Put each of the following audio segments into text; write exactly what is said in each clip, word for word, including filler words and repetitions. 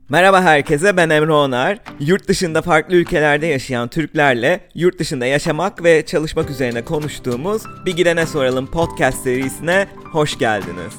Merhaba herkese, ben Emre Onar. Yurt dışında farklı ülkelerde yaşayan Türklerle yurt dışında yaşamak ve çalışmak üzerine konuştuğumuz Bir Gidene Soralım podcast serisine hoş geldiniz.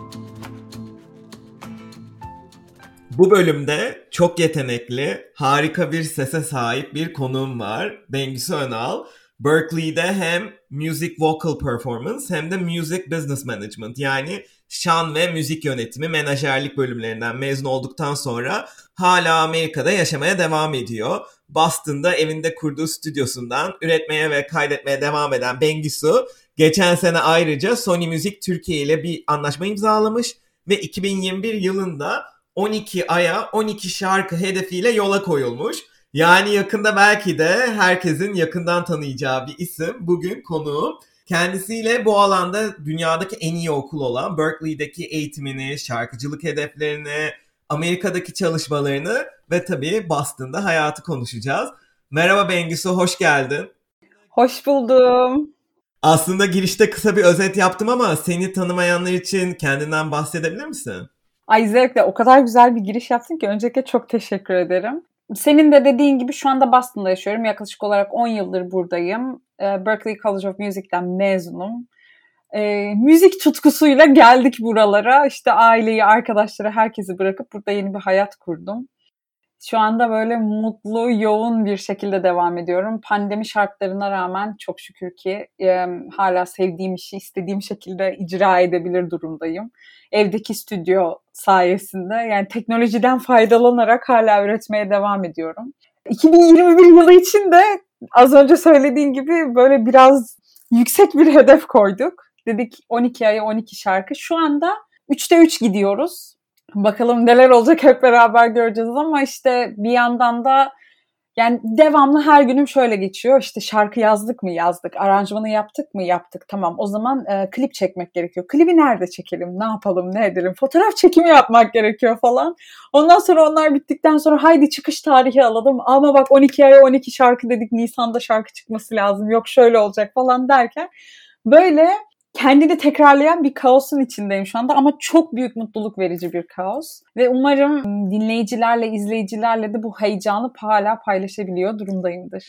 Bu bölümde çok yetenekli, harika bir sese sahip bir konuğum var. Bengisu Önal. Berkeley'de hem Music Vocal Performance hem de Music Business Management, yani şan ve müzik yönetimi, menajerlik bölümlerinden mezun olduktan sonra hala Amerika'da yaşamaya devam ediyor. Boston'da evinde kurduğu stüdyosundan üretmeye ve kaydetmeye devam eden Bengisu, geçen sene ayrıca Sony Music Türkiye ile bir anlaşma imzalamış ve iki bin yirmi bir yılında on iki aya on iki şarkı hedefiyle yola koyulmuş. Yani yakında belki de herkesin yakından tanıyacağı bir isim bugün konuğum. Kendisiyle bu alanda dünyadaki en iyi okul olan Berkeley'deki eğitimini, şarkıcılık hedeflerini, Amerika'daki çalışmalarını ve tabii Boston'da hayatı konuşacağız. Merhaba Bengisu, hoş geldin. Hoş buldum. Aslında girişte kısa bir özet yaptım ama seni tanımayanlar için kendinden bahsedebilir misin? Ay zevkle, o kadar güzel bir giriş yaptın ki öncelikle çok teşekkür ederim. Senin de dediğin gibi şu anda Boston'da yaşıyorum. Yaklaşık olarak on yıldır buradayım. Berklee College of Music'ten mezunum. E, müzik tutkusuyla geldik buralara. İşte aileyi, arkadaşları, herkesi bırakıp burada yeni bir hayat kurdum. Şu anda böyle mutlu, yoğun bir şekilde devam ediyorum. Pandemi şartlarına rağmen çok şükür ki e, hala sevdiğim işi istediğim şekilde icra edebilir durumdayım. Evdeki stüdyo sayesinde, yani teknolojiden faydalanarak hala üretmeye devam ediyorum. iki bin yirmi bir yılı için de az önce söylediğin gibi böyle biraz yüksek bir hedef koyduk. Dedik on iki aya on iki şarkı. Şu anda üçte üç gidiyoruz. Bakalım neler olacak, hep beraber göreceğiz ama işte bir yandan da yani devamlı her günüm şöyle geçiyor. İşte şarkı yazdık mı yazdık, aranjmanı yaptık mı yaptık, tamam o zaman e, klip çekmek gerekiyor. Klibi nerede çekelim, ne yapalım, ne edelim, fotoğraf çekimi yapmak gerekiyor falan. Ondan sonra onlar bittikten sonra haydi çıkış tarihi alalım. Ama bak on iki aya on iki şarkı dedik, Nisan'da şarkı çıkması lazım, yok şöyle olacak falan derken böyle kendini tekrarlayan bir kaosun içindeyim şu anda ama çok büyük mutluluk verici bir kaos. Ve umarım dinleyicilerle, izleyicilerle de bu heyecanı hala paylaşabiliyor durumdayımdır.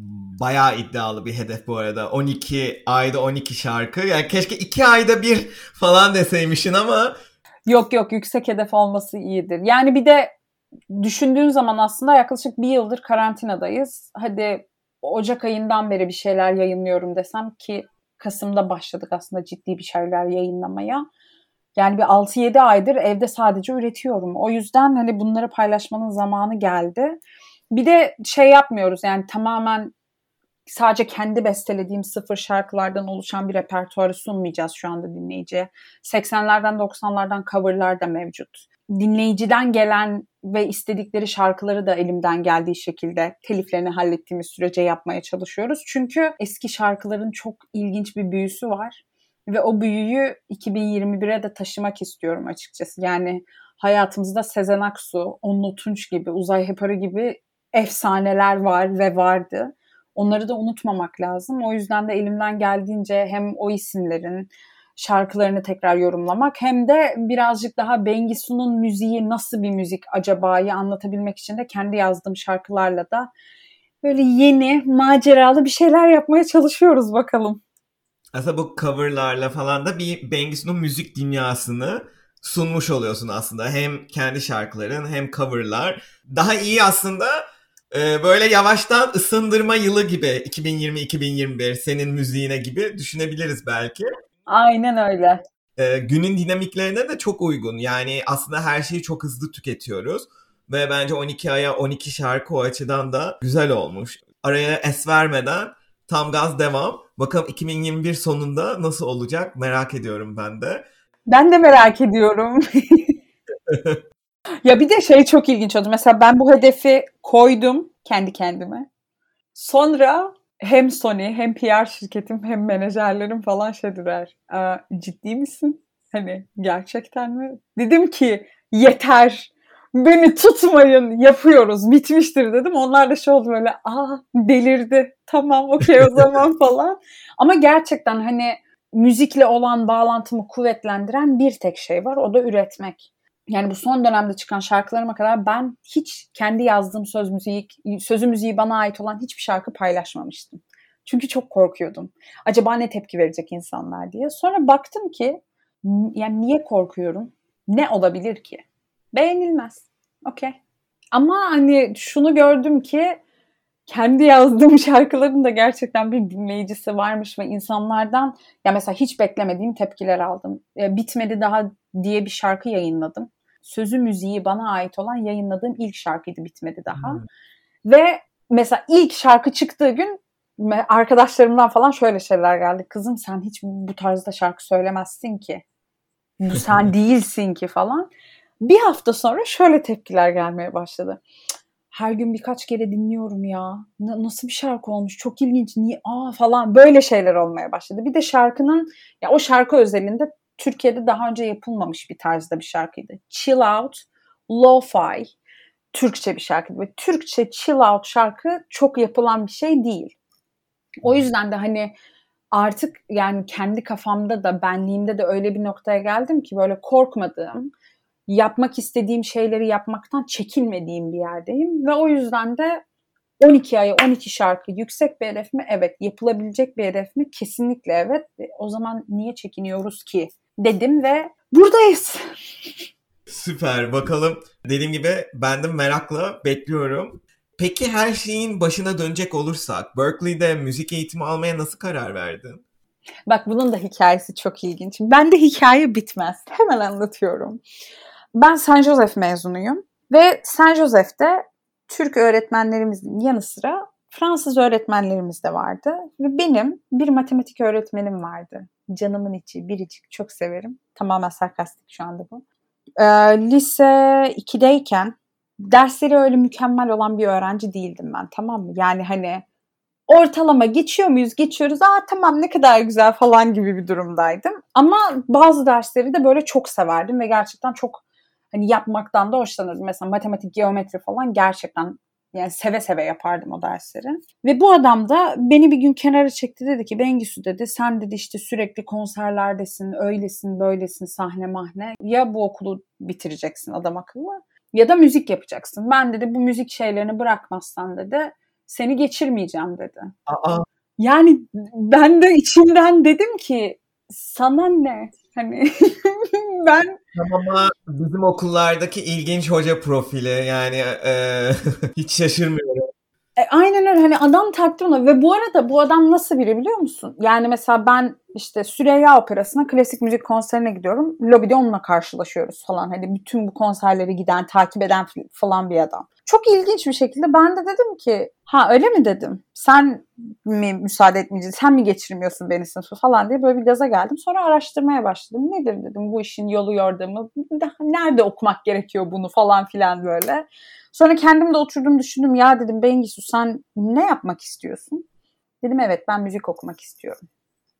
Bayağı iddialı bir hedef bu arada. on iki ayda on iki şarkı. Yani keşke iki ayda bir falan deseymişsin ama. Yok yok, yüksek hedef olması iyidir. Yani bir de düşündüğün zaman aslında yaklaşık bir yıldır karantinadayız. Hadi Ocak ayından beri bir şeyler yayınlıyorum desem ki Kasım'da başladık aslında ciddi bir şeyler yayınlamaya. Yani bir altı yedi aydır evde sadece üretiyorum. O yüzden hani bunları paylaşmanın zamanı geldi. Bir de şey yapmıyoruz, yani tamamen sadece kendi bestelediğim sıfır şarkılardan oluşan bir repertuarı sunmayacağız şu anda dinleyiciye. seksenlerden doksanlardan coverlar da mevcut. Dinleyiciden gelen ve istedikleri şarkıları da elimden geldiği şekilde teliflerini hallettiğimiz sürece yapmaya çalışıyoruz. Çünkü eski şarkıların çok ilginç bir büyüsü var. Ve o büyüyü iki bin yirmi bire de taşımak istiyorum açıkçası. Yani hayatımızda Sezen Aksu, Onno Tunç gibi, Uzay Heparı gibi efsaneler var ve vardı. Onları da unutmamak lazım. O yüzden de elimden geldiğince hem o isimlerin şarkılarını tekrar yorumlamak hem de birazcık daha Bengisu'nun müziği nasıl bir müzik acaba'yı anlatabilmek için de kendi yazdığım şarkılarla da böyle yeni, maceralı bir şeyler yapmaya çalışıyoruz bakalım. Aslında bu coverlarla falan da bir Bengisu'nun müzik dünyasını sunmuş oluyorsun aslında. Hem kendi şarkıların hem coverlar. Daha iyi aslında e, böyle yavaştan ısındırma yılı gibi iki bin yirmi iki bin yirmi bir senin müziğine gibi düşünebiliriz belki. Aynen öyle. E, günün dinamiklerine de çok uygun. Yani aslında her şeyi çok hızlı tüketiyoruz. Ve bence on iki aya on iki şarkı o açıdan da güzel olmuş. Araya es vermeden tam gaz devam. Bakalım iki bin yirmi bir sonunda nasıl olacak merak ediyorum ben de. Ben de merak ediyorum. Ya bir de şey çok ilginç oldu. Mesela ben bu hedefi koydum kendi kendime. Sonra hem Sony hem P R şirketim hem menajerlerim falan şey dediler. Ciddi misin? Hani gerçekten mi? Dedim ki yeter. Beni tutmayın, yapıyoruz, bitmiştir dedim. Onlar da şey oldu böyle, aa delirdi, tamam okey o zaman falan. Ama gerçekten hani müzikle olan bağlantımı kuvvetlendiren bir tek şey var, o da üretmek. Yani bu son dönemde çıkan şarkılarıma kadar ben hiç kendi yazdığım söz müziği, sözü müziği bana ait olan hiçbir şarkı paylaşmamıştım. Çünkü çok korkuyordum. Acaba ne tepki verecek insanlar diye. Sonra baktım ki yani niye korkuyorum? Ne olabilir ki? Beğenilmez. Okey. Ama hani şunu gördüm ki kendi yazdığım şarkıların da gerçekten bir dinleyicisi varmış ve insanlardan ya mesela hiç beklemediğim tepkiler aldım. E, Bitmedi Daha diye bir şarkı yayınladım. Sözü müziği bana ait olan yayınladığım ilk şarkıydı Bitmedi Daha. Hmm. Ve mesela ilk şarkı çıktığı gün arkadaşlarımdan falan şöyle şeyler geldi. Kızım sen hiç bu tarzda şarkı söylemezsin ki. Bu sen değilsin ki falan. Bir hafta sonra şöyle tepkiler gelmeye başladı. Her gün birkaç kere dinliyorum ya. Nasıl bir şarkı olmuş? Çok ilginç. Niye? Aa falan böyle şeyler olmaya başladı. Bir de şarkının ya o şarkı özelinde Türkiye'de daha önce yapılmamış bir tarzda bir şarkıydı. Chill out, lo-fi, Türkçe bir şarkıydı. Ve Türkçe chill out şarkı çok yapılan bir şey değil. O yüzden de hani artık yani kendi kafamda da benliğimde de öyle bir noktaya geldim ki böyle korkmadığım, yapmak istediğim şeyleri yapmaktan çekinmediğim bir yerdeyim. Ve o yüzden de on iki aya on iki şarkı yüksek bir hedef mi? Evet. Yapılabilecek bir hedef mi? Kesinlikle evet. O zaman niye çekiniyoruz ki? Dedim ve buradayız. Süper. Bakalım. Dediğim gibi ben de merakla bekliyorum. Peki her şeyin başına dönecek olursak Berklee'de müzik eğitimi almaya nasıl karar verdin? Bak bunun da hikayesi çok ilginç. Ben de hikaye bitmez. Hemen anlatıyorum. Ben Saint Joseph mezunuyum ve Saint Joseph'te Türk öğretmenlerimizin yanı sıra Fransız öğretmenlerimiz de vardı. Ve benim bir matematik öğretmenim vardı. Canımın içi, biricik, çok severim. Tamamen sarkastik şu anda bu. Ee, lise ikideyken dersleri öyle mükemmel olan bir öğrenci değildim ben, tamam mı? Yani hani ortalama geçiyor muyuz? Geçiyoruz. Aa tamam ne kadar güzel falan gibi bir durumdaydım. Ama bazı dersleri de böyle çok severdim ve gerçekten çok hani yapmaktan da hoşlanırdım. Mesela matematik, geometri falan gerçekten yani seve seve yapardım o dersleri. Ve bu adam da beni bir gün kenara çekti, dedi ki Bengisu dedi sen dedi işte sürekli konserlerdesin, öylesin, böylesin, sahne mahne. Ya bu okulu bitireceksin adam akıllı ya da müzik yapacaksın. Ben dedi bu müzik şeylerini bırakmazsan dedi seni geçirmeyeceğim dedi. Aa. Yani ben de içimden dedim ki sana ne? Hani ben ama bizim okullardaki ilginç hoca profili yani e, hiç şaşırmıyorum. E, aynen öyle hani adam taktı ona ve bu arada bu adam nasıl biri biliyor musun? Yani mesela ben işte Süreyya Operası'na klasik müzik konserine gidiyorum. Lobide onunla karşılaşıyoruz falan. Hani bütün bu konserleri giden, takip eden falan bir adam. Çok ilginç bir şekilde ben de dedim ki ha öyle mi dedim. Sen mi müsaade etmeyeceksin, sen mi geçirmiyorsun beni sınıfı falan diye böyle bir gaza geldim. Sonra araştırmaya başladım. Nedir dedim bu işin yolu yordamı, nerede okumak gerekiyor bunu falan filan böyle. Sonra kendim de oturdum düşündüm ya dedim Bengisu sen ne yapmak istiyorsun? Dedim evet ben müzik okumak istiyorum.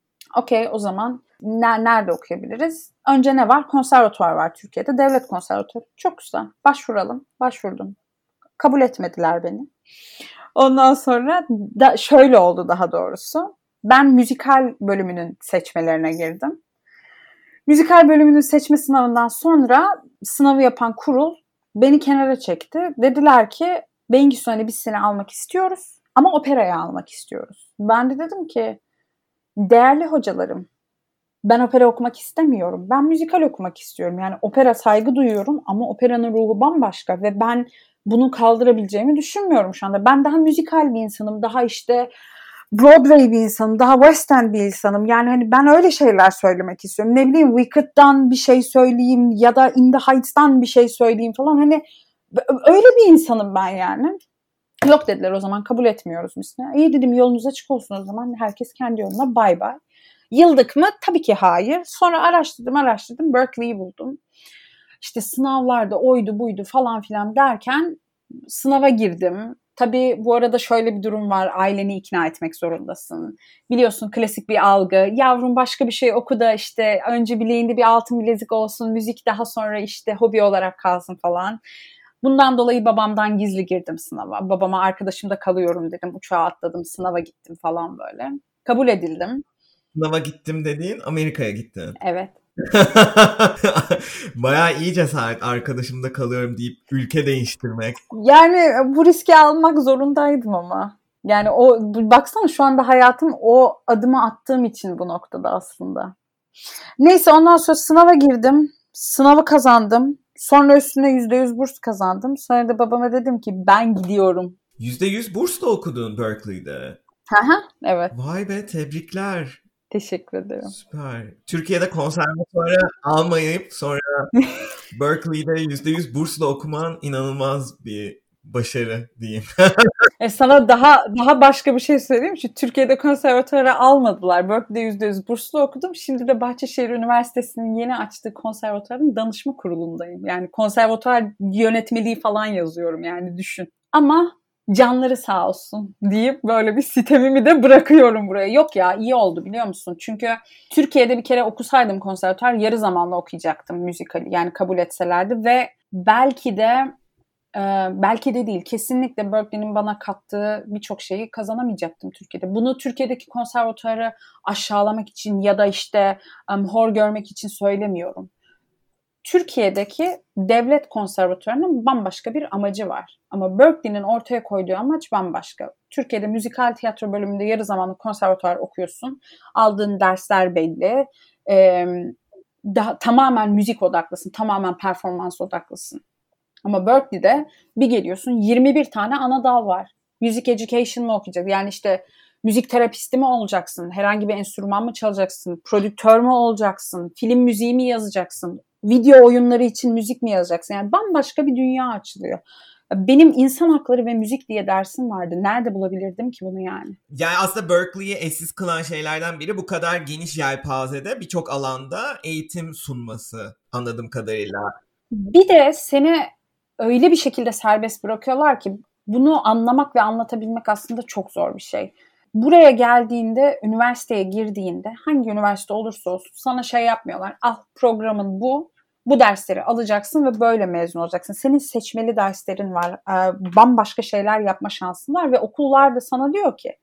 Okey o zaman ne, nerede okuyabiliriz? Önce ne var? Konservatuvar var Türkiye'de. Devlet konservatuvarı. Çok güzel. Başvuralım. Başvurdum. Kabul etmediler beni. Ondan sonra da şöyle oldu daha doğrusu. Ben müzikal bölümünün seçmelerine girdim. Müzikal bölümünün seçme sınavından sonra sınavı yapan kurul beni kenara çekti. Dediler ki Bengisu hani biz seni almak istiyoruz ama operaya almak istiyoruz. Ben de dedim ki değerli hocalarım ben opera okumak istemiyorum. Ben müzikal okumak istiyorum. Yani opera saygı duyuyorum ama operanın ruhu bambaşka ve ben bunu kaldırabileceğimi düşünmüyorum şu anda. Ben daha müzikal bir insanım. Daha işte Broadway bir insanım. Daha West End bir insanım. Yani hani ben öyle şeyler söylemek istiyorum. Ne bileyim Wicked'dan bir şey söyleyeyim ya da In the Heights'tan bir şey söyleyeyim falan. Hani öyle bir insanım ben yani. Yok dediler o zaman kabul etmiyoruz biz. İyi dedim yolunuz açık olsun o zaman. Herkes kendi yoluna bay bay. Yıldık mı? Tabii ki hayır. Sonra araştırdım araştırdım. Berkeley'i buldum. İşte sınavlarda oydu buydu falan filan derken sınava girdim. Tabii bu arada şöyle bir durum var. Aileni ikna etmek zorundasın. Biliyorsun klasik bir algı. Yavrum başka bir şey oku da işte önce bileğinde bir altın bilezik olsun. Müzik daha sonra işte hobi olarak kalsın falan. Bundan dolayı babamdan gizli girdim sınava. Babama arkadaşımda kalıyorum dedim. Uçağa atladım, sınava gittim falan böyle. Kabul edildim. Sınava gittim dediğin Amerika'ya gittin. Evet. Bayağı iyi cesaret, arkadaşımda kalıyorum deyip ülke değiştirmek. Yani bu riski almak zorundaydım ama. Yani o baksana şu anda hayatım o adımı attığım için bu noktada aslında. Neyse ondan sonra sınava girdim. Sınavı kazandım. Sonra üstüne yüzde yüz burs kazandım. Sonra da babama dedim ki ben gidiyorum. yüzde yüz bursla okudun Berkeley'de. Aha, evet. Vay be, tebrikler. Teşekkür ederim. Süper. Türkiye'de konservatuvarı almayıp sonra Berkeley'de yüzde yüz bursla okuman inanılmaz bir başarı diyeyim. E sana daha daha başka bir şey söyleyeyim. Şu Türkiye'de konservatuvarı almadılar. Berkeley'de yüzde yüz burslu okudum. Şimdi de Bahçeşehir Üniversitesi'nin yeni açtığı konservatuvarın danışma kurulundayım. Yani konservatuvar yönetmeliği falan yazıyorum yani düşün. Ama canları sağ olsun deyip böyle bir sitemimi de bırakıyorum buraya. Yok ya iyi oldu biliyor musun? Çünkü Türkiye'de bir kere okusaydım konservatuvar yarı zamanlı okuyacaktım müzikali. Yani kabul etselerdi ve belki de Ee, belki de değil. Kesinlikle Berklee'nin bana kattığı birçok şeyi kazanamayacaktım Türkiye'de. Bunu Türkiye'deki konservatuarı aşağılamak için ya da işte um, hor görmek için söylemiyorum. Türkiye'deki devlet konservatuarının bambaşka bir amacı var. Ama Berklee'nin ortaya koyduğu amaç bambaşka. Türkiye'de müzikal tiyatro bölümünde yarı zamanlı konservatuar okuyorsun. Aldığın dersler belli. Ee, daha, tamamen müzik odaklısın. Tamamen performans odaklısın. Ama Berkeley'de bir geliyorsun yirmi bir tane ana dal var. Music education mı okuyacaksın? Yani işte müzik terapisti mi olacaksın? Herhangi bir enstrüman mı çalacaksın? Prodüktör mü olacaksın? Film müziği mi yazacaksın? Video oyunları için müzik mi yazacaksın? Yani bambaşka bir dünya açılıyor. Benim insan hakları ve müzik diye dersim vardı. Nerede bulabilirdim ki bunu yani? Yani aslında Berkeley'i eşsiz kılan şeylerden biri bu kadar geniş yelpazede birçok alanda eğitim sunması anladığım kadarıyla. Bir de seni öyle bir şekilde serbest bırakıyorlar ki bunu anlamak ve anlatabilmek aslında çok zor bir şey. Buraya geldiğinde, üniversiteye girdiğinde hangi üniversite olursa olsun sana şey yapmıyorlar. Al programın bu, bu dersleri alacaksın ve böyle mezun olacaksın. Senin seçmeli derslerin var, bambaşka şeyler yapma şansın var ve okullar da sana diyor ki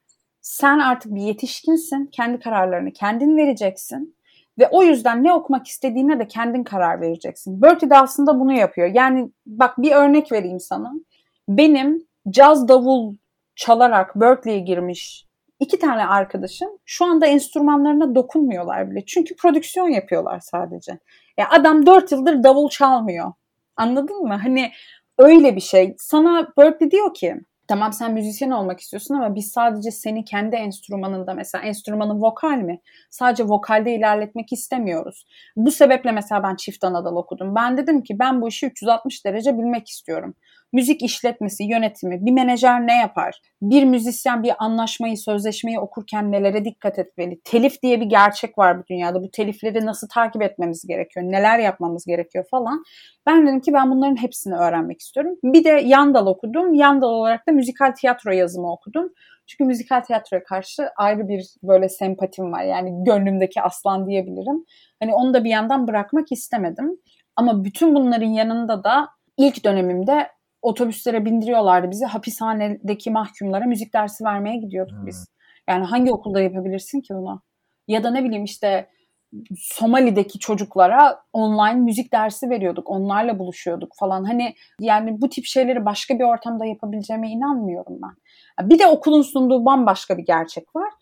sen artık bir yetişkinsin, kendi kararlarını kendin vereceksin. Ve o yüzden ne okumak istediğine de kendin karar vereceksin. Berkeley de aslında bunu yapıyor. Yani bak bir örnek vereyim sana. Benim caz davul çalarak Berkeley'e girmiş iki tane arkadaşım şu anda enstrümanlarına dokunmuyorlar bile. Çünkü prodüksiyon yapıyorlar sadece. Ya adam dört yıldır davul çalmıyor. Anladın mı? Hani öyle bir şey. Sana Berkeley diyor ki tamam sen müzisyen olmak istiyorsun ama biz sadece seni kendi enstrümanında mesela enstrümanın vokal mi? Sadece vokalde ilerletmek istemiyoruz. Bu sebeple mesela ben çift anadal okudum. Ben dedim ki ben bu işi üç yüz altmış derece bilmek istiyorum. Müzik işletmesi, yönetimi, bir menajer ne yapar? Bir müzisyen bir anlaşmayı, sözleşmeyi okurken nelere dikkat etmeli? Telif diye bir gerçek var bu dünyada. Bu telifleri nasıl takip etmemiz gerekiyor? Neler yapmamız gerekiyor falan. Ben dedim ki ben bunların hepsini öğrenmek istiyorum. Bir de yan dal okudum. Yan dal olarak da müzikal tiyatro yazımı okudum. Çünkü müzikal tiyatroya karşı ayrı bir böyle sempatim var. Yani gönlümdeki aslan diyebilirim. Hani onu da bir yandan bırakmak istemedim. Ama bütün bunların yanında da ilk dönemimde otobüslere bindiriyorlardı bizi. Hapishanedeki mahkumlara müzik dersi vermeye gidiyorduk hmm. biz. Yani hangi okulda yapabilirsin ki bunu? Ya da ne bileyim işte Somali'deki çocuklara online müzik dersi veriyorduk. Onlarla buluşuyorduk falan. Hani yani bu tip şeyleri başka bir ortamda yapabileceğime inanmıyorum ben. Bir de okulun sunduğu bambaşka bir gerçek var.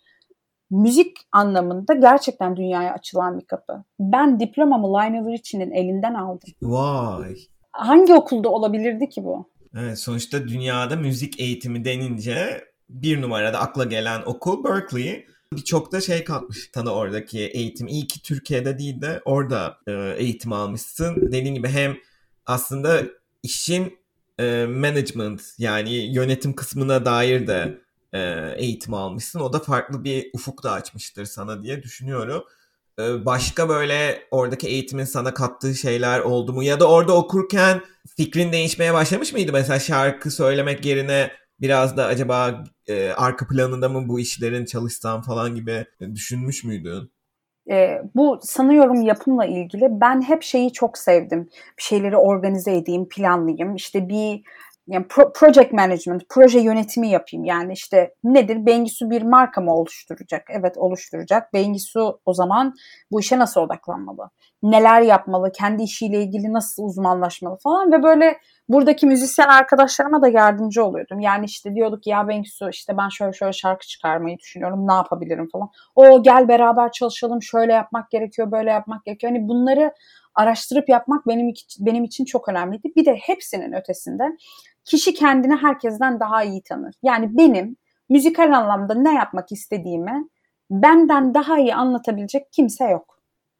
Müzik anlamında gerçekten dünyaya açılan bir kapı. Ben diplomamı Lionel Richie'nin elinden aldım. Vay. Hangi okulda olabilirdi ki bu? Evet, sonuçta dünyada müzik eğitimi denince bir numarada akla gelen okul Berkeley. Birçok da şey katmış sana oradaki eğitim. İyi ki Türkiye'de değil de orada e, eğitim almışsın. Dediğim gibi hem aslında işin e, management yani yönetim kısmına dair de e, eğitim almışsın. O da farklı bir ufuk da açmıştır sana diye düşünüyorum. E, başka böyle oradaki eğitimin sana kattığı şeyler oldu mu? Ya da orada okurken fikrin değişmeye başlamış mıydı? Mesela şarkı söylemek yerine biraz da acaba e, arka planında mı bu işlerin çalışsam falan gibi düşünmüş müydün? E, bu sanıyorum yapımla ilgili. Ben hep şeyi çok sevdim. Bir şeyleri organize edeyim, planlayayım. İşte bir yani pro- project management, proje yönetimi yapayım. Yani işte nedir? Bengisu bir marka mı oluşturacak? Evet, oluşturacak. Bengisu o zaman bu işe nasıl odaklanmalı? Neler yapmalı? Kendi işiyle ilgili nasıl uzmanlaşmalı falan ve böyle buradaki müzisyen arkadaşlarıma da yardımcı oluyordum. Yani işte diyorduk ya Bengisu, işte ben şöyle şöyle şarkı çıkarmayı düşünüyorum. Ne yapabilirim falan. O gel beraber çalışalım. Şöyle yapmak gerekiyor, böyle yapmak gerekiyor. Hani bunları araştırıp yapmak benim benim için çok önemliydi. Bir de hepsinin ötesinde kişi kendini herkesten daha iyi tanır. Yani benim müzikal anlamda ne yapmak istediğimi benden daha iyi anlatabilecek kimse yok.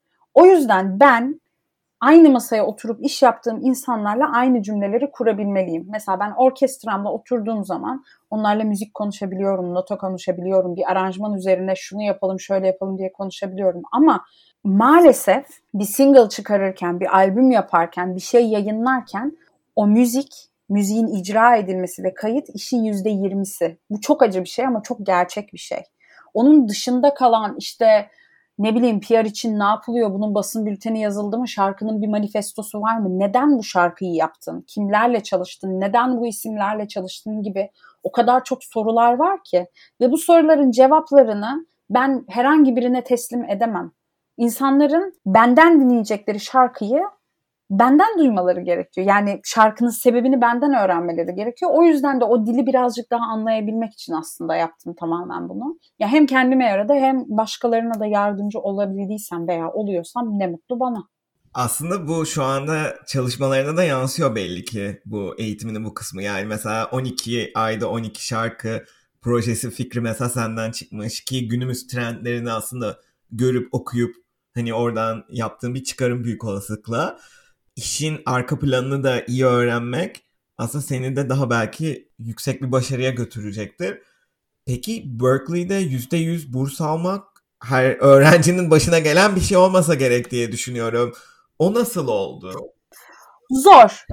O yüzden ben aynı masaya oturup iş yaptığım insanlarla aynı cümleleri kurabilmeliyim. Mesela ben orkestramla oturduğum zaman onlarla müzik konuşabiliyorum, nota konuşabiliyorum, bir aranjman üzerine şunu yapalım, şöyle yapalım diye konuşabiliyorum. Ama maalesef bir single çıkarırken, bir albüm yaparken, bir şey yayınlarken o müzik, müziğin icra edilmesi ve kayıt işin yüzde yirmisi. Bu çok acı bir şey ama çok gerçek bir şey. Onun dışında kalan işte ne bileyim P R için ne yapılıyor? Bunun basın bülteni yazıldı mı? Şarkının bir manifestosu var mı? Neden bu şarkıyı yaptın? Kimlerle çalıştın? Neden bu isimlerle çalıştın gibi o kadar çok sorular var ki. Ve bu soruların cevaplarını ben herhangi birine teslim edemem. İnsanların benden dinleyecekleri şarkıyı benden duymaları gerekiyor. Yani şarkının sebebini benden öğrenmeleri gerekiyor. O yüzden de o dili birazcık daha anlayabilmek için aslında yaptım tamamen bunu. Ya hem kendime yaradı hem başkalarına da yardımcı olabildiysem veya oluyorsam ne mutlu bana. Aslında bu şu anda çalışmalarına da yansıyor belli ki bu eğitiminin bu kısmı. Yani mesela on iki ayda on iki şarkı projesi fikri mesela senden çıkmış ki günümüz trendlerini aslında görüp okuyup hani oradan yaptığın bir çıkarım büyük olasılıkla. İşin arka planını da iyi öğrenmek aslında seni de daha belki yüksek bir başarıya götürecektir. Peki Berklee'de yüzde yüz burs almak her öğrencinin başına gelen bir şey olmasa gerek diye düşünüyorum. O nasıl oldu? Zor.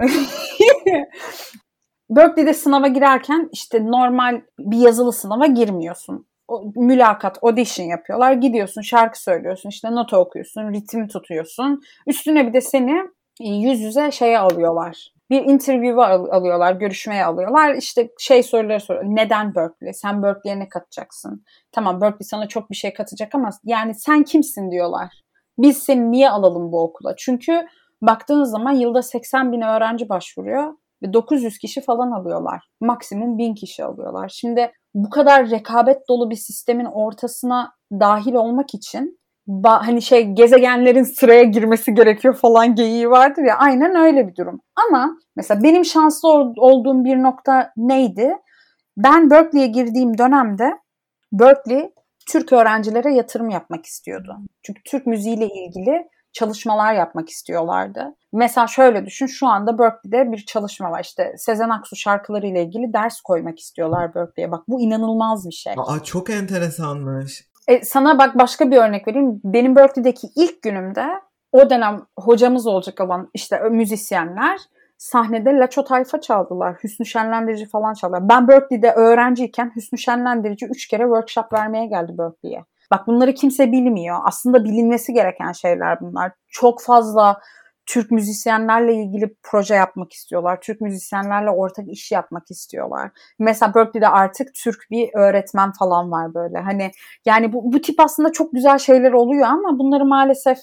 Berklee'de sınava girerken işte normal bir yazılı sınava girmiyorsun. O, mülakat, audition yapıyorlar. Gidiyorsun, şarkı söylüyorsun, işte nota okuyorsun, ritim tutuyorsun. Üstüne bir de seni yüz yüze şeye alıyorlar. Bir interview'a al- alıyorlar, görüşmeye alıyorlar. İşte şey soruları soruyor. Neden Berkeley? Sen Berkeley'e ne katacaksın? Tamam, Berkeley sana çok bir şey katacak ama yani sen kimsin diyorlar. Biz seni niye alalım bu okula? Çünkü baktığınız zaman yılda seksen bin öğrenci başvuruyor ve dokuz yüz kişi falan alıyorlar. Maksimum bin kişi alıyorlar. Şimdi bu kadar rekabet dolu bir sistemin ortasına dahil olmak için ba- hani şey gezegenlerin sıraya girmesi gerekiyor falan geyiği vardır ya, aynen öyle bir durum. Ama mesela benim şanslı ol- olduğum bir nokta neydi? Ben Berkeley'e girdiğim dönemde Berkeley Türk öğrencilere yatırım yapmak istiyordu. Çünkü Türk müziğiyle ilgili çalışmalar yapmak istiyorlardı. Mesela şöyle düşün, şu anda Berkeley'de bir çalışma var. İşte Sezen Aksu şarkılarıyla ilgili ders koymak istiyorlar Berkeley'e. Bak bu inanılmaz bir şey. Aa, çok enteresanmış. E, sana bak başka bir örnek vereyim. Benim Berkeley'deki ilk günümde o dönem hocamız olacak olan işte müzisyenler sahnede Laço Tayfa çaldılar. Hüsnü Şenlendirici falan çaldılar. Ben Berkeley'de öğrenciyken Hüsnü Şenlendirici üç kere workshop vermeye geldi Berkeley'e. Bak bunları kimse bilmiyor. Aslında bilinmesi gereken şeyler bunlar. Çok fazla Türk müzisyenlerle ilgili proje yapmak istiyorlar. Türk müzisyenlerle ortak iş yapmak istiyorlar. Mesela Berkeley'de artık Türk bir öğretmen falan var böyle. Hani yani bu, bu tip aslında çok güzel şeyler oluyor ama bunları maalesef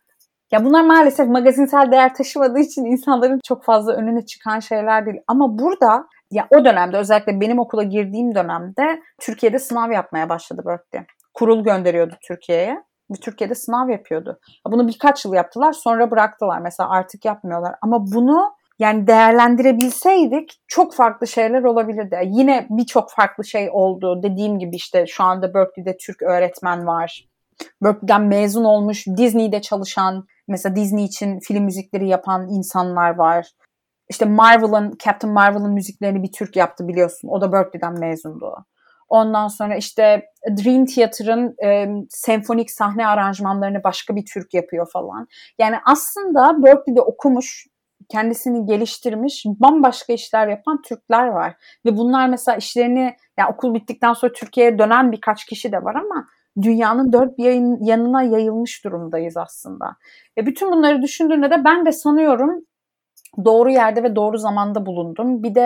ya bunlar maalesef magazinsel değer taşımadığı için insanların çok fazla önüne çıkan şeyler değil. Ama burada ya o dönemde özellikle benim okula girdiğim dönemde Türkiye'de sınav yapmaya başladı Berkeley. Kurul gönderiyordu Türkiye'ye ve Türkiye'de sınav yapıyordu. Bunu birkaç yıl yaptılar, sonra bıraktılar. Mesela artık yapmıyorlar. Ama bunu yani değerlendirebilseydik çok farklı şeyler olabilirdi. Yine birçok farklı şey oldu. Dediğim gibi işte şu anda Berkeley'de Türk öğretmen var. Berkeley'den mezun olmuş, Disney'de çalışan, mesela Disney için film müzikleri yapan insanlar var. İşte Marvel'ın, Captain Marvel'ın müziklerini bir Türk yaptı biliyorsun. O da Berkeley'den mezundu. Ondan sonra işte Dream Theater'ın e, senfonik sahne aranjmanlarını başka bir Türk yapıyor falan. Yani aslında Berkeley'de okumuş, kendisini geliştirmiş, bambaşka işler yapan Türkler var. Ve bunlar mesela işlerini, yani okul bittikten sonra Türkiye'ye dönen birkaç kişi de var ama dünyanın dört bir yanına yayılmış durumdayız aslında. Ve bütün bunları düşündüğünde de ben de sanıyorum doğru yerde ve doğru zamanda bulundum. Bir de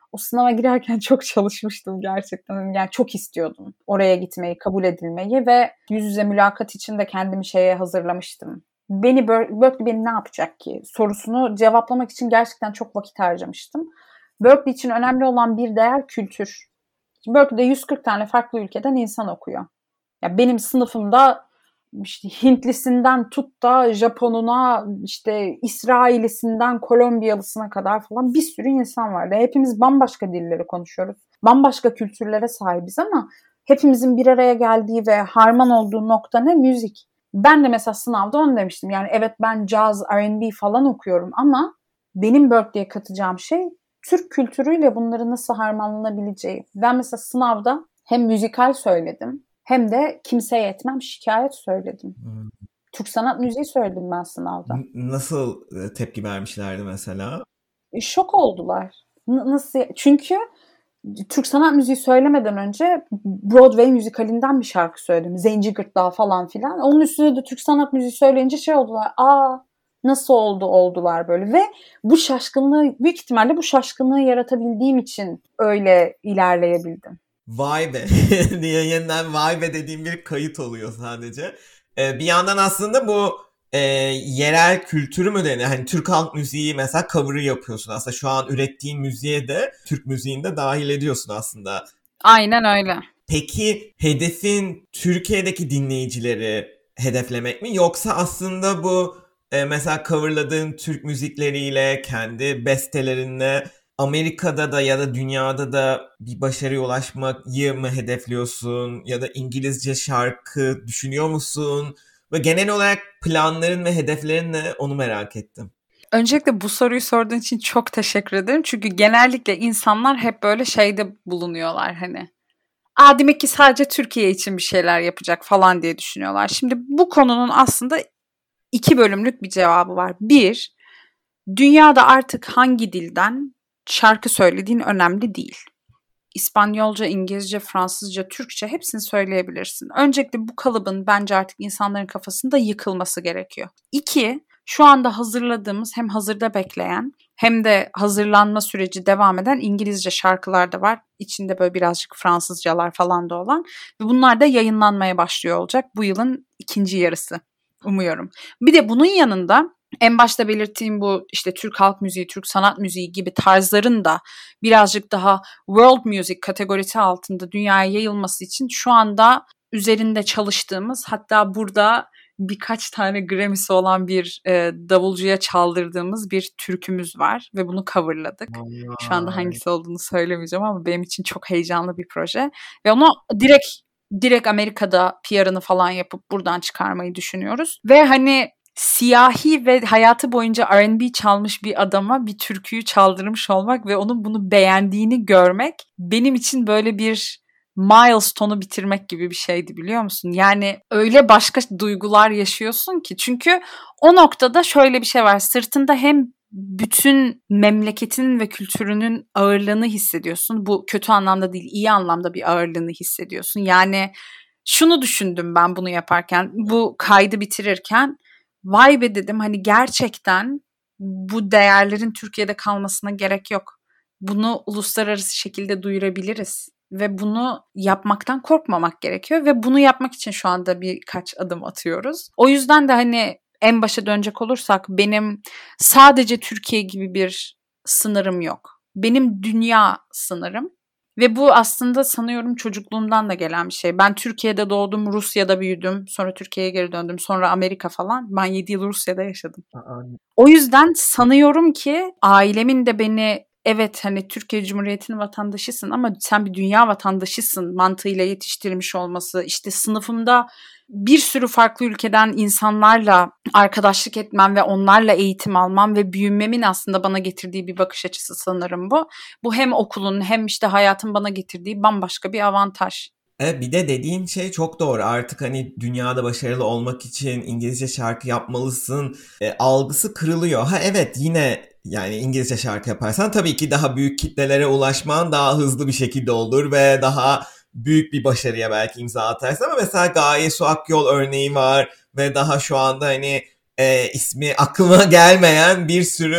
o sınava girerken çok çalışmıştım gerçekten. Yani çok istiyordum oraya gitmeyi, kabul edilmeyi ve yüz yüze mülakat için de kendimi şeye hazırlamıştım. Beni Berkeley beni ne yapacak ki sorusunu cevaplamak için gerçekten çok vakit harcamıştım. Berkeley için önemli olan bir değer kültür. Berkeley'de yüz kırk tane farklı ülkeden insan okuyor. Ya benim sınıfımda işte Hintlisinden tut da Japonuna, işte İsrailisinden Kolombiyalısına kadar falan bir sürü insan vardı. Hepimiz bambaşka dilleri konuşuyoruz. Bambaşka kültürlere sahibiz ama hepimizin bir araya geldiği ve harman olduğu nokta ne? Müzik. Ben de mesela sınavda onu demiştim. Yani evet ben caz, R and B falan okuyorum ama benim Berkeley'e katacağım şey Türk kültürüyle bunları nasıl harmanlanabileceği. Ben mesela sınavda hem müzikal söyledim hem de kimseye etmem şikayet söyledim. Hmm. Türk sanat müziği söyledim ben sınavda. Nasıl tepki vermişlerdi mesela? Şok oldular. N- nasıl? Çünkü Türk sanat müziği söylemeden önce Broadway müzikalinden bir şarkı söyledim. Zenci Gırtlağı falan filan. Onun üstüne de Türk sanat müziği söyleyince şey oldular. Aa nasıl oldu oldular böyle. Ve bu şaşkınlığı, büyük ihtimalle bu şaşkınlığı yaratabildiğim için öyle ilerleyebildim. Vay be diye yeniden vay be dediğim bir kayıt oluyor sadece. Ee, bir yandan aslında bu e, yerel kültürü mü denir? Hani Türk halk müziği mesela cover'ı yapıyorsun. Aslında şu an ürettiğin müziğe de Türk müziğini de dahil ediyorsun aslında. Aynen öyle. Peki hedefin Türkiye'deki dinleyicileri hedeflemek mi? Yoksa aslında bu e, mesela coverladığın Türk müzikleriyle, kendi bestelerinle Amerika'da da ya da dünyada da bir başarıya ulaşmayı mı hedefliyorsun? Ya da İngilizce şarkı düşünüyor musun? Ve genel olarak planların ve hedeflerin ne? Onu merak ettim. Öncelikle bu soruyu sorduğun için çok teşekkür ederim. Çünkü genellikle insanlar hep böyle şeyde bulunuyorlar hani. Aa demek ki sadece Türkiye için bir şeyler yapacak falan diye düşünüyorlar. Şimdi bu konunun aslında iki bölümlük bir cevabı var. Bir, dünyada artık hangi dilden şarkı söylediğin önemli değil. İspanyolca, İngilizce, Fransızca, Türkçe hepsini söyleyebilirsin. Öncelikle bu kalıbın bence artık insanların kafasında yıkılması gerekiyor. İki, şu anda hazırladığımız hem hazırda bekleyen hem de hazırlanma süreci devam eden İngilizce şarkılar da var. İçinde böyle birazcık Fransızcalar falan da olan. Ve bunlar da yayınlanmaya başlıyor olacak bu yılın ikinci yarısı. Umuyorum. Bir de bunun yanında en başta belirttiğim bu işte Türk halk müziği, Türk sanat müziği gibi tarzların da birazcık daha world music kategorisi altında dünyaya yayılması için şu anda üzerinde çalıştığımız, hatta burada birkaç tane Grammy'si olan bir e, davulcuya çaldırdığımız bir türkümüz var ve bunu coverladık. Allah. Şu anda hangisi olduğunu söylemeyeceğim ama benim için çok heyecanlı bir proje ve onu direkt direkt Amerika'da P R'ını falan yapıp buradan çıkarmayı düşünüyoruz. Ve hani siyahi ve hayatı boyunca R and B çalmış bir adama bir türküyü çaldırmış olmak ve onun bunu beğendiğini görmek benim için böyle bir milestone'u bitirmek gibi bir şeydi, biliyor musun? Yani öyle başka duygular yaşıyorsun ki. Çünkü o noktada şöyle bir şey var. Sırtında hem bütün memleketinin ve kültürünün ağırlığını hissediyorsun. Bu kötü anlamda değil, iyi anlamda bir ağırlığını hissediyorsun. Yani şunu düşündüm ben bunu yaparken, bu kaydı bitirirken. Vay be dedim, hani gerçekten bu değerlerin Türkiye'de kalmasına gerek yok. Bunu uluslararası şekilde duyurabiliriz. Ve bunu yapmaktan korkmamak gerekiyor. Ve bunu yapmak için şu anda birkaç adım atıyoruz. O yüzden de hani en başa dönecek olursak benim sadece Türkiye gibi bir sınırım yok. Benim dünya sınırım. Ve bu aslında sanıyorum çocukluğumdan da gelen bir şey. Ben Türkiye'de doğdum, Rusya'da büyüdüm. Sonra Türkiye'ye geri döndüm. Sonra Amerika falan. Ben yedi yıl Rusya'da yaşadım. Aa. O yüzden sanıyorum ki ailemin de beni, evet hani Türkiye Cumhuriyeti'nin vatandaşısın ama sen bir dünya vatandaşısın mantığıyla yetiştirmiş olması, işte sınıfımda bir sürü farklı ülkeden insanlarla arkadaşlık etmem ve onlarla eğitim almam ve büyümemin aslında bana getirdiği bir bakış açısı sanırım bu. Bu hem okulun hem işte hayatın bana getirdiği bambaşka bir avantaj. Evet, bir de dediğin şey çok doğru. Artık hani dünyada başarılı olmak için İngilizce şarkı yapmalısın e, algısı kırılıyor. Ha evet, yine yani İngilizce şarkı yaparsan tabii ki daha büyük kitlelere ulaşman daha hızlı bir şekilde olur ve daha büyük bir başarıya belki imza atarsın. Ama mesela Gaye Su Akyol örneği var ve daha şu anda hani e, ismi aklıma gelmeyen bir sürü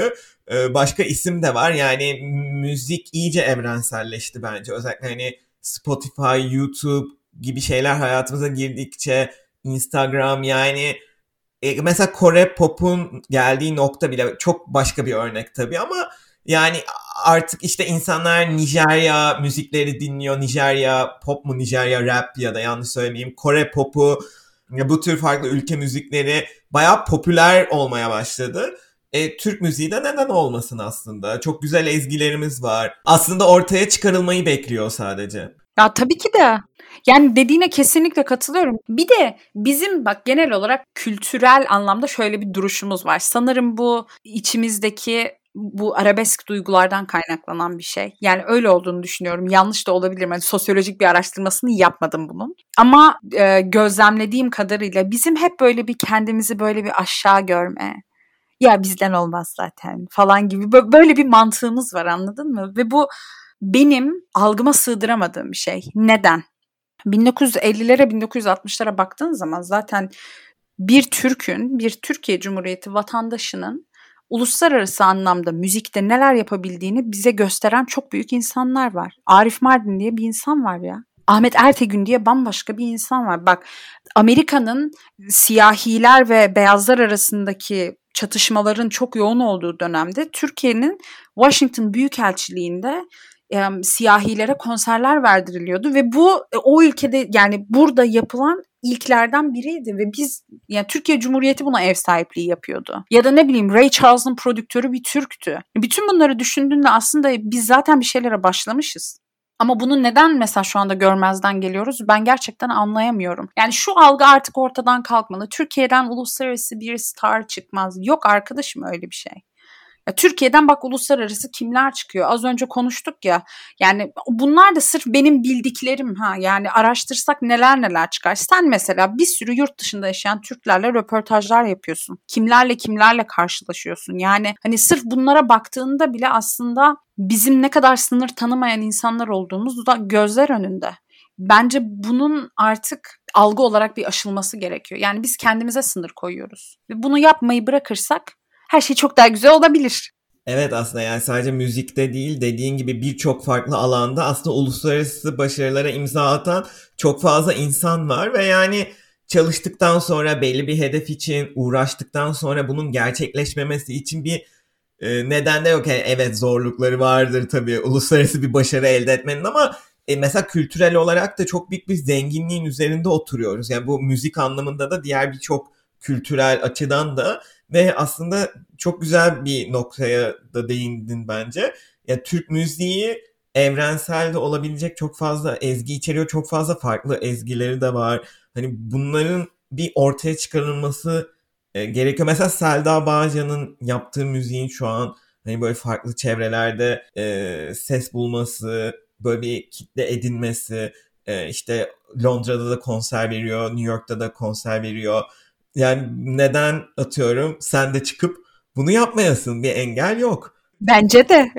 e, başka isim de var. Yani müzik iyice evrenselleşti bence. Özellikle hani Spotify, YouTube gibi şeyler hayatımıza girdikçe, Instagram, yani e, mesela Kore pop'un geldiği nokta bile çok başka bir örnek tabii ama yani artık işte insanlar Nijerya müzikleri dinliyor. Nijerya pop mu, Nijerya rap ya da yanlış söylemeyeyim. Kore pop'u, bu tür farklı ülke müzikleri bayağı popüler olmaya başladı. E, Türk müziği de neden olmasın aslında? Çok güzel ezgilerimiz var. Aslında ortaya çıkarılmayı bekliyor sadece. Ya tabii ki de. Yani dediğine kesinlikle katılıyorum. Bir de bizim bak genel olarak kültürel anlamda şöyle bir duruşumuz var. Sanırım bu içimizdeki bu arabesk duygulardan kaynaklanan bir şey. Yani öyle olduğunu düşünüyorum. Yanlış da olabilirim. Yani sosyolojik bir araştırmasını yapmadım bunun. Ama e, gözlemlediğim kadarıyla bizim hep böyle bir kendimizi böyle bir aşağı görme, ya bizden olmaz zaten falan gibi böyle bir mantığımız var, anladın mı? Ve bu benim algıma sığdıramadığım bir şey. Neden? bin dokuz yüz ellilere bin dokuz yüz altmışlara baktığın zaman zaten bir Türk'ün, bir Türkiye Cumhuriyeti vatandaşının uluslararası anlamda müzikte neler yapabildiğini bize gösteren çok büyük insanlar var. Arif Mardin diye bir insan var ya. Ahmet Ertegün diye bambaşka bir insan var. Bak, Amerika'nın siyahiler ve beyazlar arasındaki çatışmaların çok yoğun olduğu dönemde Türkiye'nin Washington Büyükelçiliği'nde e, siyahilere konserler verdiriliyordu ve bu e, o ülkede, yani burada yapılan ilklerden biriydi ve biz, yani Türkiye Cumhuriyeti buna ev sahipliği yapıyordu. Ya da ne bileyim, Ray Charles'ın prodüktörü bir Türktü. Bütün bunları düşündüğünde aslında biz zaten bir şeylere başlamışız. Ama bunu neden mesela şu anda görmezden geliyoruz? Ben gerçekten anlayamıyorum. Yani şu algı artık ortadan kalkmalı. Türkiye'den uluslararası bir star çıkmaz. Yok arkadaşım, öyle bir şey. Ya Türkiye'den bak uluslararası kimler çıkıyor? Az önce konuştuk ya. Yani bunlar da sırf benim bildiklerim ha. Yani araştırsak neler neler çıkar. Sen mesela bir sürü yurt dışında yaşayan Türklerle röportajlar yapıyorsun. Kimlerle kimlerle karşılaşıyorsun? Yani hani sırf bunlara baktığında bile aslında bizim ne kadar sınır tanımayan insanlar olduğumuz da gözler önünde. Bence bunun artık algı olarak bir aşılması gerekiyor. Yani biz kendimize sınır koyuyoruz. Ve bunu yapmayı bırakırsak her şey çok daha güzel olabilir. Evet, aslında yani sadece müzikte değil, dediğin gibi birçok farklı alanda aslında uluslararası başarılara imza atan çok fazla insan var ve yani çalıştıktan sonra, belli bir hedef için uğraştıktan sonra bunun gerçekleşmemesi için bir e, neden de yok. Yani evet, zorlukları vardır tabii uluslararası bir başarı elde etmenin ama e, mesela kültürel olarak da çok büyük bir zenginliğin üzerinde oturuyoruz. Yani bu müzik anlamında da, diğer birçok kültürel açıdan da. Ve aslında çok güzel bir noktaya da değindin bence. Ya Türk müziği evrensel de olabilecek çok fazla ezgi içeriyor. Çok fazla farklı ezgileri de var. Hani bunların bir ortaya çıkarılması e, gerekiyor. Mesela Selda Bağcan'ın yaptığı müziğin şu an hani böyle farklı çevrelerde e, ses bulması, böyle bir kitle edinmesi, e, işte Londra'da da konser veriyor, New York'ta da konser veriyor. Yani neden, atıyorum, sen de çıkıp bunu yapmayasın? Bir engel yok. Bence de.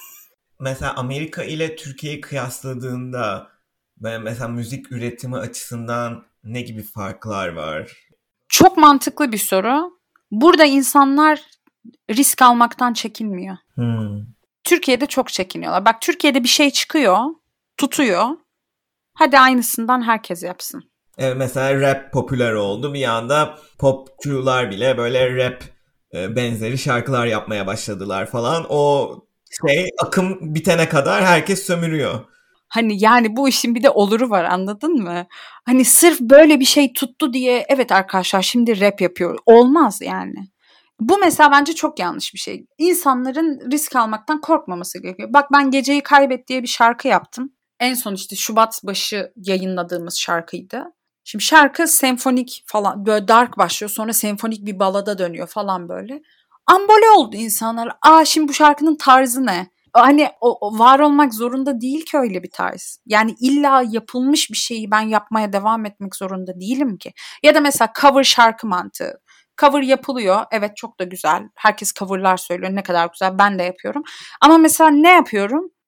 Mesela Amerika ile Türkiye'yi kıyasladığında mesela müzik üretimi açısından ne gibi farklar var? Çok mantıklı bir soru. Burada insanlar risk almaktan çekinmiyor. Hmm. Türkiye'de çok çekiniyorlar. Bak, Türkiye'de bir şey çıkıyor, tutuyor. Hadi aynısından herkes yapsın. Evet, mesela rap popüler oldu. Bir anda popçular bile böyle rap benzeri şarkılar yapmaya başladılar falan. O şey, akım bitene kadar herkes sömürüyor. Hani yani bu işin bir de oluru var, anladın mı? Hani sırf böyle bir şey tuttu diye evet arkadaşlar şimdi rap yapıyor. Olmaz yani. Bu mesela bence çok yanlış bir şey. İnsanların risk almaktan korkmaması gerekiyor. Bak, ben Geceyi Kaybet diye bir şarkı yaptım. En son işte Şubat başı yayınladığımız şarkıydı. Şimdi şarkı senfonik falan, böyle dark başlıyor, sonra senfonik bir balada dönüyor falan böyle. Ambole oldu insanlar. Aa, şimdi bu şarkının tarzı ne? Hani o, o var olmak zorunda değil ki öyle bir tarz. Yani illa yapılmış bir şeyi ben yapmaya devam etmek zorunda değilim ki. Ya da mesela cover şarkı mantığı. Cover yapılıyor. Evet, çok da güzel. Herkes coverlar söylüyor. Ne kadar güzel. Ben de yapıyorum. Ama mesela ne yapıyorum?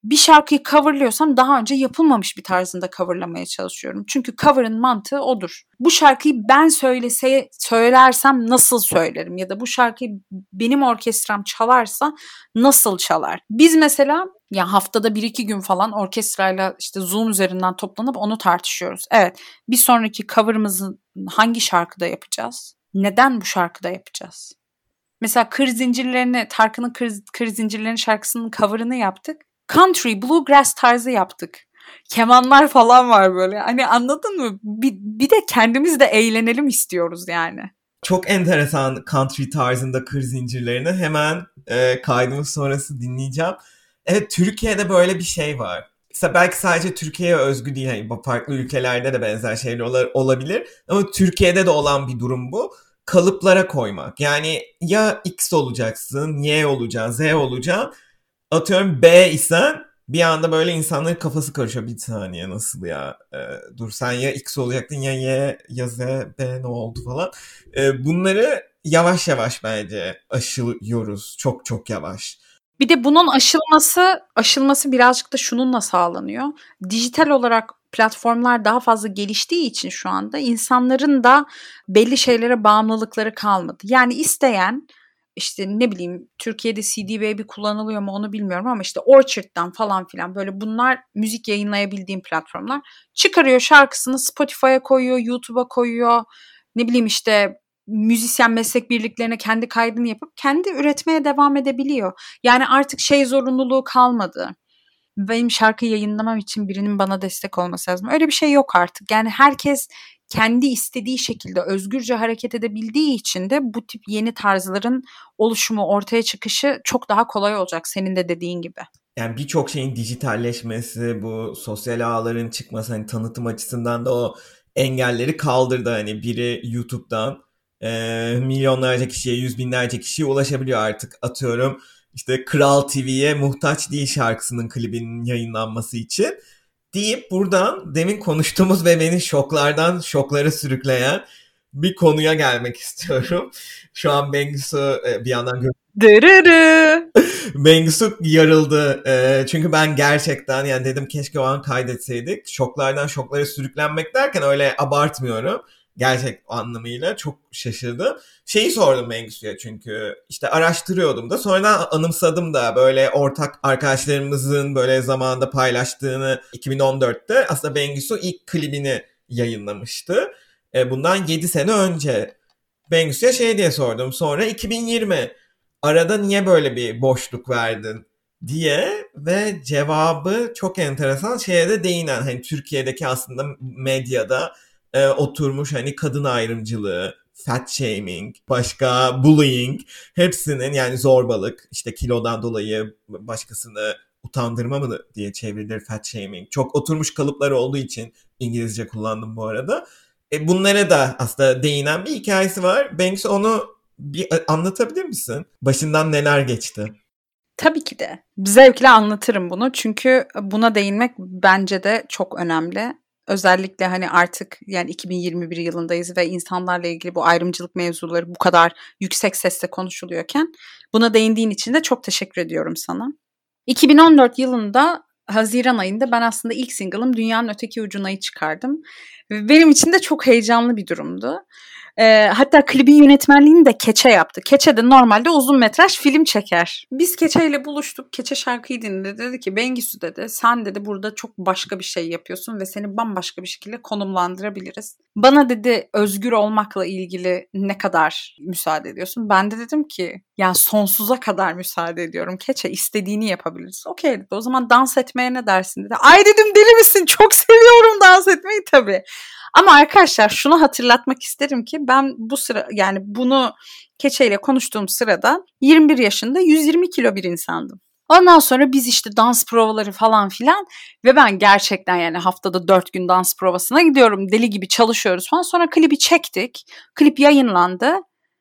bir şarkıyı coverlıyorsam daha önce yapılmamış bir tarzında coverlamaya çalışıyorum. Çünkü cover'ın mantığı odur. Bu şarkıyı ben söylese, söylersem nasıl söylerim? Ya da bu şarkıyı benim orkestram çalarsa nasıl çalar? Biz mesela ya haftada bir iki gün falan orkestrayla işte Zoom üzerinden toplanıp onu tartışıyoruz. Evet, bir sonraki cover'ımızı hangi şarkıda yapacağız? Neden bu şarkıda yapacağız? Mesela Kır Zincirlerini, Tarkan'ın Kır, Kır Zincirlerini şarkısının cover'ını yaptık. Country, bluegrass tarzı yaptık. Kemanlar falan var böyle. Hani anladın mı? Bir, bir de kendimiz de eğlenelim istiyoruz yani. Çok enteresan country tarzında Kır Zincirlerini hemen e, kaydımız sonrası dinleyeceğim. Evet, Türkiye'de böyle bir şey var. İşte belki sadece Türkiye'ye özgü değil. Yani farklı ülkelerde de benzer şeyler olabilir. Ama Türkiye'de de olan bir durum bu. Kalıplara koymak. Yani ya X olacaksın, Y olacaksın, Z olacaksın. Atıyorum B isen bir anda böyle insanların kafası karışıyor. Bir saniye, nasıl ya? Ee, dur, sen ya X olacaktın ya Y ya Z, B ne oldu falan. Ee, bunları yavaş yavaş bence aşılıyoruz. Çok çok yavaş. Bir de bunun aşılması, aşılması birazcık da şununla sağlanıyor. Dijital olarak platformlar daha fazla geliştiği için şu anda insanların da belli şeylere bağımlılıkları kalmadı. Yani isteyen işte ne bileyim Türkiye'de C D Baby kullanılıyor mu onu bilmiyorum ama işte Orchard'dan falan filan böyle bunlar müzik yayınlayabildiğim platformlar. Çıkarıyor şarkısını Spotify'a koyuyor, YouTube'a koyuyor. Ne bileyim işte müzisyen meslek birliklerine kendi kaydını yapıp kendi üretmeye devam edebiliyor. Yani artık şey zorunluluğu kalmadı. Benim şarkı yayınlamam için birinin bana destek olması lazım. Öyle bir şey yok artık. Yani herkes kendi istediği şekilde özgürce hareket edebildiği için de bu tip yeni tarzların oluşumu, ortaya çıkışı çok daha kolay olacak senin de dediğin gibi. Yani birçok şeyin dijitalleşmesi, bu sosyal ağların çıkması, hani tanıtım açısından da o engelleri kaldırdı. Hani biri YouTube'dan e, milyonlarca kişiye, yüz binlerce kişiye ulaşabiliyor artık. Atıyorum işte Kral T V'ye muhtaç değil şarkısının klibinin yayınlanması için. Deyip buradan demin konuştuğumuz ve beni şoklardan şoklara sürükleyen bir konuya gelmek istiyorum. Şu an Bengisu bir yandan görüyorum. Bengisu yarıldı. E, çünkü ben gerçekten yani dedim keşke o an kaydetseydik. Şoklardan şoklara sürüklenmek derken öyle abartmıyorum. Gerçek anlamıyla çok şaşırdım. Şeyi sordum Bengisu'ya çünkü işte araştırıyordum da sonradan anımsadım da böyle ortak arkadaşlarımızın böyle zamanında paylaştığını iki bin on dörtte aslında Bengisu ilk klibini yayınlamıştı. E, bundan yedi sene önce. Bengisu'ya şey diye sordum sonra iki bin yirmi arada niye böyle bir boşluk verdin diye ve cevabı çok enteresan şeye de değinen hani Türkiye'deki aslında medyada e, oturmuş hani kadın ayrımcılığı, fat shaming, başka bullying hepsinin yani zorbalık işte kilodan dolayı başkasını utandırma mı diye çevrilir fat shaming. Çok oturmuş kalıpları olduğu için İngilizce kullandım bu arada. E, bunlara da aslında değinen bir hikayesi var. Banks onu bir anlatabilir misin? Başından neler geçti? Tabii ki de. Zevkle anlatırım bunu. Çünkü buna değinmek bence de çok önemli. Özellikle hani artık yani iki bin yirmi bir yılındayız ve insanlarla ilgili bu ayrımcılık mevzuları bu kadar yüksek sesle konuşuluyorken buna değindiğin için de çok teşekkür ediyorum sana. iki bin on dört yılında Haziran ayında ben aslında ilk single'ım Dünyanın Öteki Ucuna'yı çıkardım. Benim için de çok heyecanlı bir durumdu. E, hatta klibin yönetmenliğini de Keçe yaptı. Keçe de normalde uzun metraj film çeker. Biz Keçe ile buluştuk. Keçe şarkıyı dinledi. Dedi ki Bengisu dedi sen dedi burada çok başka bir şey yapıyorsun ve seni bambaşka bir şekilde konumlandırabiliriz. Bana dedi özgür olmakla ilgili ne kadar müsaade ediyorsun? Ben de dedim ki yani sonsuza kadar müsaade ediyorum. Keçe istediğini yapabiliriz. Okey dedi o zaman dans etmeye ne dersin dedi. Ay dedim deli misin? Çok seviyorum dans etmeyi tabii. Ama arkadaşlar şunu hatırlatmak isterim ki ben bu sıra yani bunu Keçe ile konuştuğum sırada yirmi bir yaşında yüz yirmi kilo bir insandım. Ondan sonra biz işte dans provaları falan filan ve ben gerçekten yani haftada dört gün dans provasına gidiyorum. Deli gibi çalışıyoruz falan. Sonra klibi çektik. Klip yayınlandı.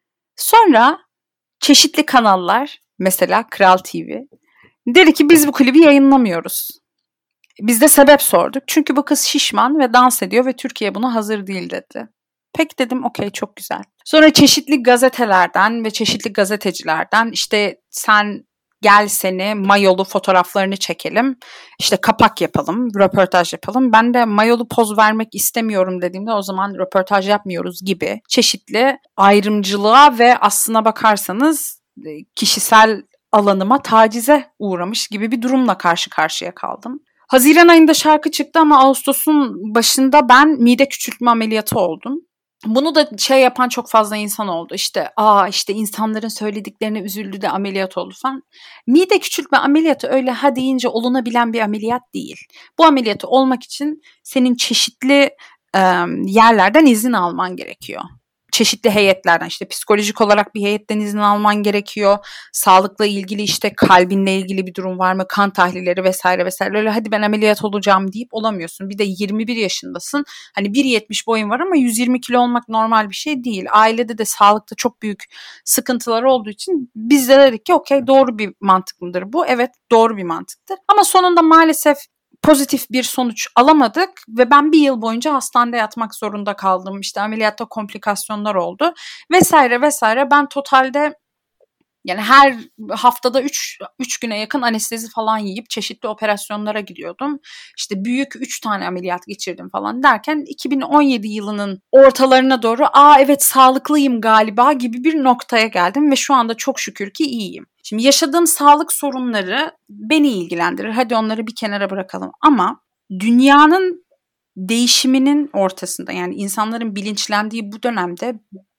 Sonra çeşitli kanallar mesela Kral T V dedi ki biz bu klibi yayınlamıyoruz. Biz de sebep sorduk. Çünkü bu kız şişman ve dans ediyor ve Türkiye buna hazır değil dedi. Peki dedim okey çok güzel. Sonra çeşitli gazetelerden ve çeşitli gazetecilerden işte sen Gel seni mayolu fotoğraflarını çekelim. İşte kapak yapalım, röportaj yapalım. Ben de mayolu poz vermek istemiyorum dediğimde o zaman röportaj yapmıyoruz gibi çeşitli ayrımcılığa ve aslına bakarsanız kişisel alanıma tacize uğramış gibi bir durumla karşı karşıya kaldım. Haziran ayında şarkı çıktı ama Ağustos'un başında ben mide küçültme ameliyatı oldum. Bunu da şey yapan çok fazla insan oldu. İşte aa işte insanların söylediklerine üzüldü de ameliyat oldu falan. Mide küçültme ameliyatı öyle ha deyince olunabilen bir ameliyat değil. Bu ameliyatı olmak için senin çeşitli e, yerlerden izin alman gerekiyor. Çeşitli heyetlerden işte psikolojik olarak bir heyetten izin alman gerekiyor. Sağlıkla ilgili işte kalbinle ilgili bir durum var mı? Kan tahlilleri vesaire vesaire. Öyle hadi ben ameliyat olacağım deyip olamıyorsun. Bir de yirmi bir yaşındasın. Hani bir yetmiş boyun var ama yüz yirmi kilo olmak normal bir şey değil. Ailede de sağlıkta çok büyük sıkıntılar olduğu için biz de dedik ki okey doğru bir mantık mıdır bu? Evet doğru bir mantıktır. Ama sonunda maalesef pozitif bir sonuç alamadık ve ben bir yıl boyunca hastanede yatmak zorunda kaldım. İşte ameliyatta komplikasyonlar oldu vesaire vesaire. Ben totalde yani her haftada üç güne yakın anestezi falan yiyip çeşitli operasyonlara gidiyordum. İşte büyük üç tane ameliyat geçirdim falan derken iki bin on yedi yılının ortalarına doğru aa evet sağlıklıyım galiba gibi bir noktaya geldim ve şu anda çok şükür ki iyiyim. Şimdi yaşadığım sağlık sorunları beni ilgilendirir. Hadi onları bir kenara bırakalım ama dünyanın değişiminin ortasında yani insanların bilinçlendiği bu dönemde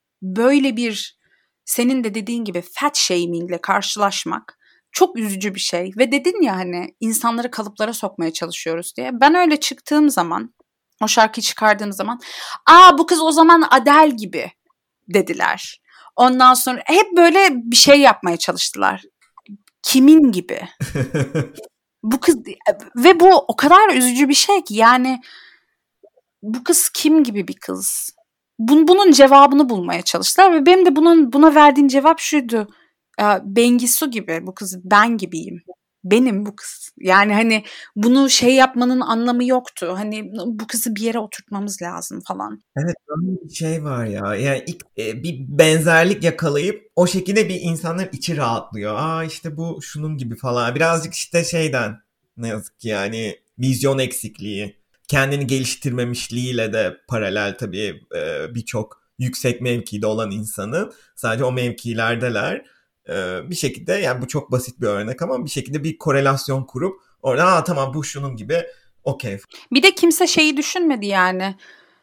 böyle bir senin de dediğin gibi fat shamingle karşılaşmak çok üzücü bir şey. Ve dedin ya hani insanları kalıplara sokmaya çalışıyoruz diye. Ben öyle çıktığım zaman, o şarkıyı çıkardığım zaman aa bu kız o zaman Adele gibi dediler. Ondan sonra hep böyle bir şey yapmaya çalıştılar. Kimin gibi? Bu kız ve bu o kadar üzücü bir şey ki yani bu kız kim gibi bir kız? Bunun cevabını bulmaya çalıştılar ve benim de bunun buna verdiğim cevap şuydu. Bengisu gibi bu kız ben gibiyim. Benim bu kız. Yani hani bunu şey yapmanın anlamı yoktu. Hani bu kızı bir yere oturtmamız lazım falan. Evet böyle bir şey var ya. Yani ilk e, bir benzerlik yakalayıp o şekilde bir insanların içi rahatlıyor. Aa işte bu şunun gibi falan. Birazcık işte şeyden ne yazık ki yani vizyon eksikliği. Kendini geliştirmemişliğiyle de paralel tabii e, birçok yüksek mevkide olan insanın sadece o mevkilerdeler. E, bir şekilde yani bu çok basit bir örnek ama bir şekilde bir korelasyon kurup orada aa tamam bu şunun gibi okey. Bir de kimse şeyi düşünmedi yani.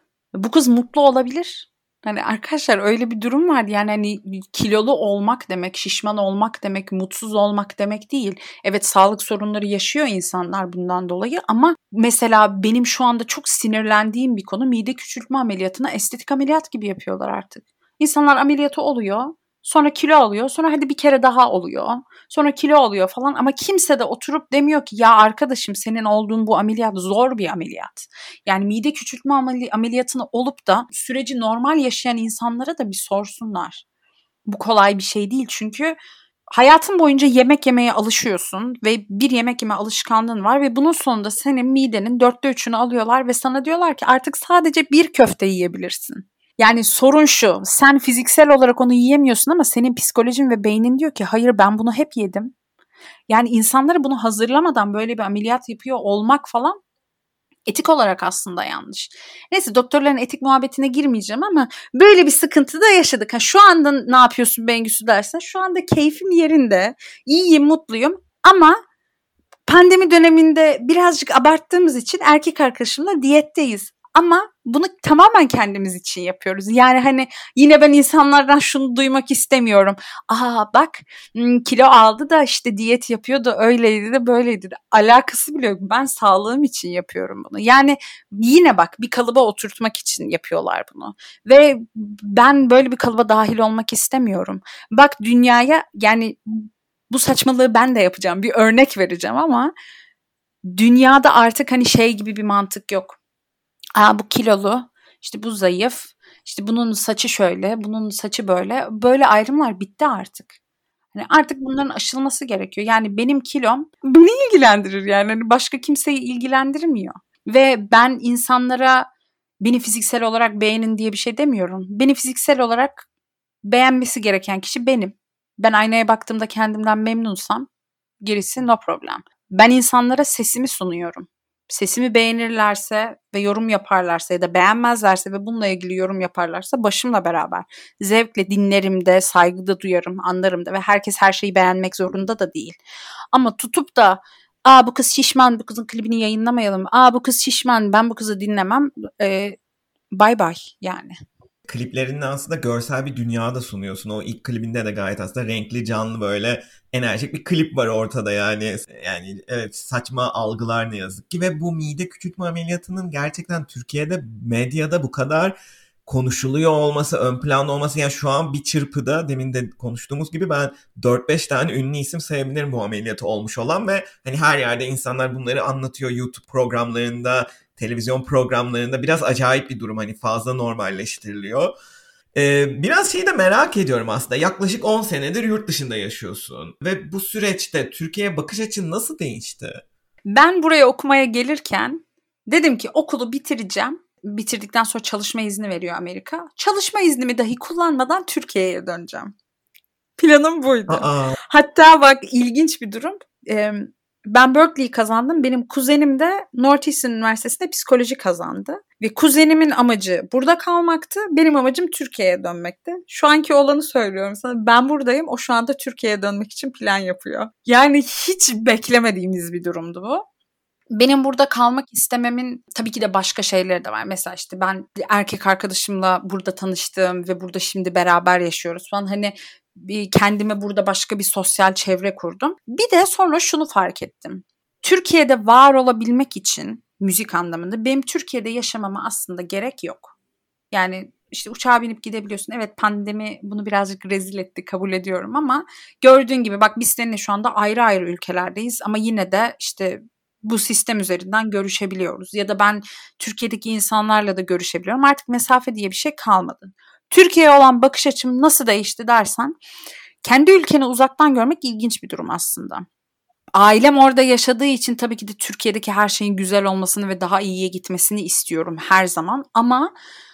Bu kız mutlu olabilir. Hani arkadaşlar öyle bir durum var yani hani kilolu olmak demek, şişman olmak demek, mutsuz olmak demek değil. Evet sağlık sorunları yaşıyor insanlar bundan dolayı ama mesela benim şu anda çok sinirlendiğim bir konu mide küçültme ameliyatına estetik ameliyat gibi yapıyorlar artık. İnsanlar ameliyatı oluyor. Sonra kilo alıyor. Sonra hadi bir kere daha oluyor. Sonra kilo alıyor falan ama kimse de oturup demiyor ki ya arkadaşım senin olduğun bu ameliyat zor bir ameliyat. Yani mide küçültme ameliyatını olup da süreci normal yaşayan insanlara da bir sorsunlar. Bu kolay bir şey değil çünkü hayatın boyunca yemek yemeye alışıyorsun ve bir yemek yeme alışkanlığın var ve bunun sonunda senin midenin dörtte üçünü alıyorlar ve sana diyorlar ki artık sadece bir köfte yiyebilirsin. Yani sorun şu, sen fiziksel olarak onu yiyemiyorsun ama senin psikolojin ve beynin diyor ki hayır ben bunu hep yedim. Yani insanları bunu hazırlamadan böyle bir ameliyat yapıyor olmak falan etik olarak aslında yanlış. Neyse doktorların etik muhabbetine girmeyeceğim ama böyle bir sıkıntı da yaşadık. Ha, şu anda ne yapıyorsun Bengüsü dersen şu anda keyfim yerinde, iyiyim, mutluyum ama pandemi döneminde birazcık abarttığımız için erkek arkadaşımla diyetteyiz. Ama bunu tamamen kendimiz için yapıyoruz. Yani hani yine ben insanlardan şunu duymak istemiyorum. Aa bak kilo aldı da işte diyet yapıyordu öyleydi de böyleydi de. Alakası bile yok. Ben sağlığım için yapıyorum bunu. Yani yine bak bir kalıba oturtmak için yapıyorlar bunu. Ve ben böyle bir kalıba dahil olmak istemiyorum. Bak dünyaya yani bu saçmalığı ben de yapacağım. Bir örnek vereceğim ama dünyada artık hani şey gibi bir mantık yok. Aa bu kilolu, işte bu zayıf, işte bunun saçı şöyle, bunun saçı böyle. Böyle ayrımlar bitti artık. Hani artık bunların aşılması gerekiyor. Yani benim kilom beni ilgilendirir yani. Hani başka kimseyi ilgilendirmiyor. Ve ben insanlara beni fiziksel olarak beğenin diye bir şey demiyorum. Beni fiziksel olarak beğenmesi gereken kişi benim. Ben aynaya baktığımda kendimden memnunsam Gerisi no problem. Ben insanlara sesimi sunuyorum. Sesimi beğenirlerse ve yorum yaparlarsa ya da beğenmezlerse ve bununla ilgili yorum yaparlarsa başımla beraber zevkle dinlerim de, saygı da duyarım, anlarım da ve herkes her şeyi beğenmek zorunda da değil. Ama tutup da aa bu kız şişman, bu kızın klibini yayınlamayalım, aa bu kız şişman, ben bu kızı dinlemem, ee, bye bye yani. Kliplerinde aslında görsel bir dünya da sunuyorsun. O ilk klibinde de gayet aslında renkli, canlı, böyle enerjik bir klip var ortada yani. Yani evet, saçma algılar ne yazık ki. Ve bu mide küçültme ameliyatının gerçekten Türkiye'de medyada bu kadar konuşuluyor olması, ön planda olması, yani şu an bir çırpıda, demin de konuştuğumuz gibi, ben dört beş tane ünlü isim sayabilirim bu ameliyatı olmuş olan ve hani her yerde insanlar bunları anlatıyor, YouTube programlarında, televizyon programlarında. Biraz acayip bir durum, hani fazla normalleştiriliyor. Ee, biraz şeyi de merak ediyorum aslında. Yaklaşık on senedir yurt dışında yaşıyorsun ve bu süreçte Türkiye'ye bakış açın nasıl değişti? Ben buraya okumaya gelirken dedim ki okulu bitireceğim. Bitirdikten sonra çalışma izni veriyor Amerika. Çalışma iznimi dahi kullanmadan Türkiye'ye döneceğim. Planım buydu. Aa. Hatta bak, ilginç bir durum. Ee, ben Berkeley'i kazandım. Benim kuzenim de Northeastern Üniversitesi'nde psikoloji kazandı. Ve kuzenimin amacı burada kalmaktı. Benim amacım Türkiye'ye dönmekti. Şu anki olanı söylüyorum sana. Ben buradayım. O şu anda Türkiye'ye dönmek için plan yapıyor. Yani hiç beklemediğimiz bir durumdu bu. Benim burada kalmak istememin tabii ki de başka şeyleri de var. Mesela işte ben erkek arkadaşımla burada tanıştım ve burada şimdi beraber yaşıyoruz falan. Hani bir kendime burada başka bir sosyal çevre kurdum. Bir de sonra şunu fark ettim. Türkiye'de var olabilmek için müzik anlamında benim Türkiye'de yaşamama aslında gerek yok. Yani işte uçağa binip gidebiliyorsun. Evet, pandemi bunu birazcık rezil etti, kabul ediyorum, ama gördüğün gibi bak, biz seninle şu anda ayrı ayrı ülkelerdeyiz ama yine de işte bu sistem üzerinden görüşebiliyoruz. Ya da ben Türkiye'deki insanlarla da görüşebiliyorum. Artık mesafe diye bir şey kalmadı. Türkiye'ye olan bakış açım nasıl değişti dersen, kendi ülkeni uzaktan görmek ilginç bir durum aslında. Ailem orada yaşadığı için tabii ki de Türkiye'deki her şeyin güzel olmasını ve daha iyiye gitmesini istiyorum her zaman. Ama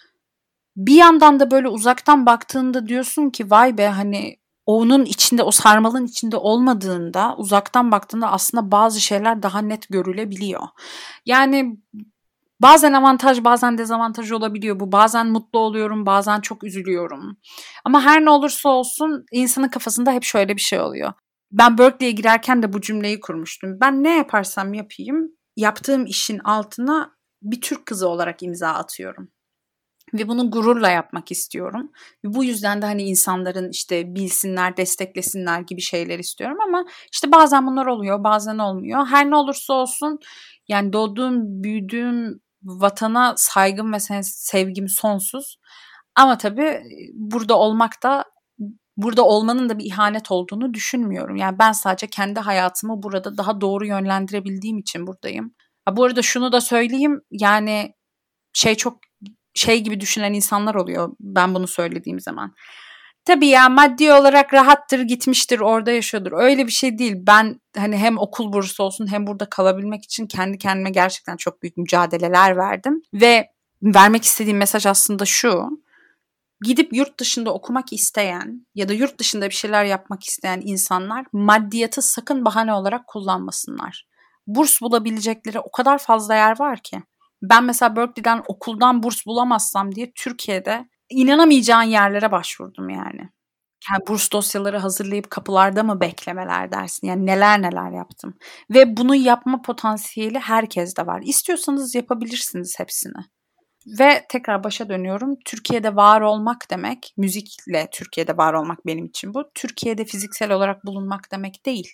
bir yandan da böyle uzaktan baktığında diyorsun ki vay be, hani onun içinde, o sarmalın içinde olmadığında, uzaktan baktığında aslında bazı şeyler daha net görülebiliyor. Yani bazen avantaj, bazen dezavantaj olabiliyor bu. Bazen mutlu oluyorum, bazen çok üzülüyorum. Ama her ne olursa olsun insanın kafasında hep şöyle bir şey oluyor. Ben Berkeley'e girerken de bu cümleyi kurmuştum. Ben ne yaparsam yapayım, yaptığım işin altına bir Türk kızı olarak imza atıyorum. Ve bunu gururla yapmak istiyorum. Bu yüzden de hani insanların işte bilsinler, desteklesinler gibi şeyler istiyorum, ama işte bazen bunlar oluyor, bazen olmuyor. Her ne olursa olsun yani doğduğum, büyüdüğüm vatana saygım ve sevgim sonsuz. Ama tabii burada olmak da, burada olmanın da bir ihanet olduğunu düşünmüyorum. Yani ben sadece kendi hayatımı burada daha doğru yönlendirebildiğim için buradayım. Ha, bu arada şunu da söyleyeyim, yani şey çok şey gibi düşünen insanlar oluyor ben bunu söylediğim zaman. Tabii ya, maddi olarak rahattır, gitmiştir, orada yaşıyordur. Öyle bir şey değil. Ben hani hem okul bursu olsun hem burada kalabilmek için kendi kendime gerçekten çok büyük mücadeleler verdim. Ve vermek istediğim mesaj aslında şu: gidip yurt dışında okumak isteyen ya da yurt dışında bir şeyler yapmak isteyen insanlar maddiyatı sakın bahane olarak kullanmasınlar. Burs bulabilecekleri o kadar fazla yer var ki. Ben mesela Berkeley'den okuldan burs bulamazsam diye Türkiye'de inanamayacağın yerlere başvurdum yani. Yani burs dosyaları hazırlayıp kapılarda mı beklemeler dersin. Yani neler neler yaptım. Ve bunu yapma potansiyeli herkeste var. İstiyorsanız yapabilirsiniz hepsini. Ve tekrar başa dönüyorum. Türkiye'de var olmak demek, müzikle Türkiye'de var olmak benim için bu. Türkiye'de fiziksel olarak bulunmak demek değil.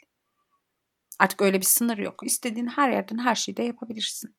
Artık öyle bir sınır yok. İstediğin her yerden her şeyi de yapabilirsin.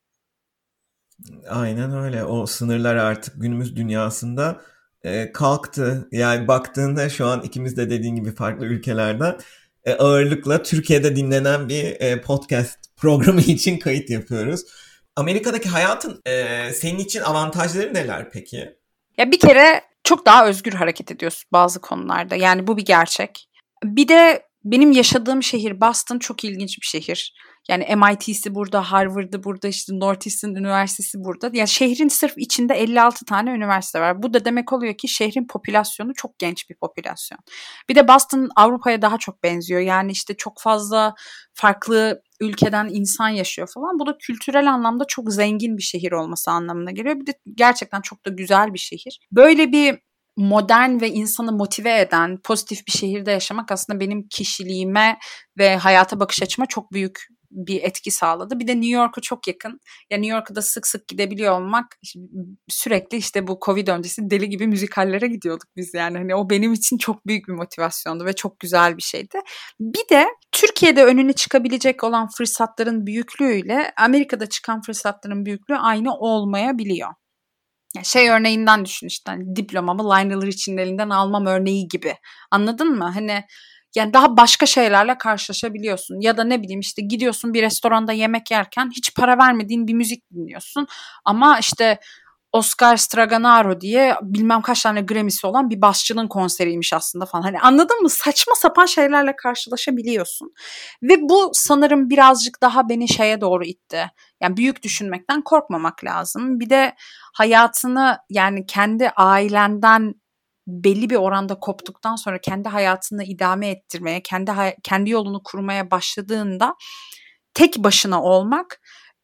Aynen öyle. O sınırlar artık günümüz dünyasında e, kalktı. Yani baktığında şu an ikimiz de dediğin gibi farklı ülkelerden e, ağırlıkla Türkiye'de dinlenen bir e, podcast programı için kayıt yapıyoruz. Amerika'daki hayatın e, senin için avantajları neler peki? Ya bir kere çok daha özgür hareket ediyorsun bazı konularda. Yani bu bir gerçek. Bir de benim yaşadığım şehir Boston çok ilginç bir şehir. Yani M I T'si burada, Harvard'ı burada, işte Northeastern Üniversitesi burada. Yani şehrin sırf içinde elli altı tane üniversite var. Bu da demek oluyor ki şehrin popülasyonu çok genç bir popülasyon. Bir de Boston Avrupa'ya daha çok benziyor. Yani işte çok fazla farklı ülkeden insan yaşıyor falan. Bu da kültürel anlamda çok zengin bir şehir olması anlamına geliyor. Bir de gerçekten çok da güzel bir şehir. Böyle bir modern ve insanı motive eden, pozitif bir şehirde yaşamak aslında benim kişiliğime ve hayata bakış açıma çok büyük bir etki sağladı. Bir de New York'a çok yakın. Ya New York'a da sık sık gidebiliyor olmak, sürekli işte bu Covid öncesi deli gibi müzikallere gidiyorduk biz yani. Hani o benim için çok büyük bir motivasyondu ve çok güzel bir şeydi. Bir de Türkiye'de önüne çıkabilecek olan fırsatların büyüklüğüyle Amerika'da çıkan fırsatların büyüklüğü aynı olmayabiliyor. Yani şey örneğinden düşün işte, hani diplomamı Lionel Richie'nin elinden almam örneği gibi. Anladın mı? Hani yani daha başka şeylerle karşılaşabiliyorsun. Ya da ne bileyim işte gidiyorsun bir restoranda yemek yerken hiç para vermediğin bir müzik dinliyorsun. Ama işte Oscar Straganaro diye bilmem kaç tane Grammy'si olan bir basçının konseriymiş aslında falan. Hani anladın mı? Saçma sapan şeylerle karşılaşabiliyorsun. Ve bu sanırım birazcık daha beni şeye doğru itti. Yani büyük düşünmekten korkmamak lazım. Bir de hayatını, yani kendi ailenden belli bir oranda koptuktan sonra kendi hayatını idame ettirmeye, kendi kendi yolunu kurmaya başladığında tek başına olmak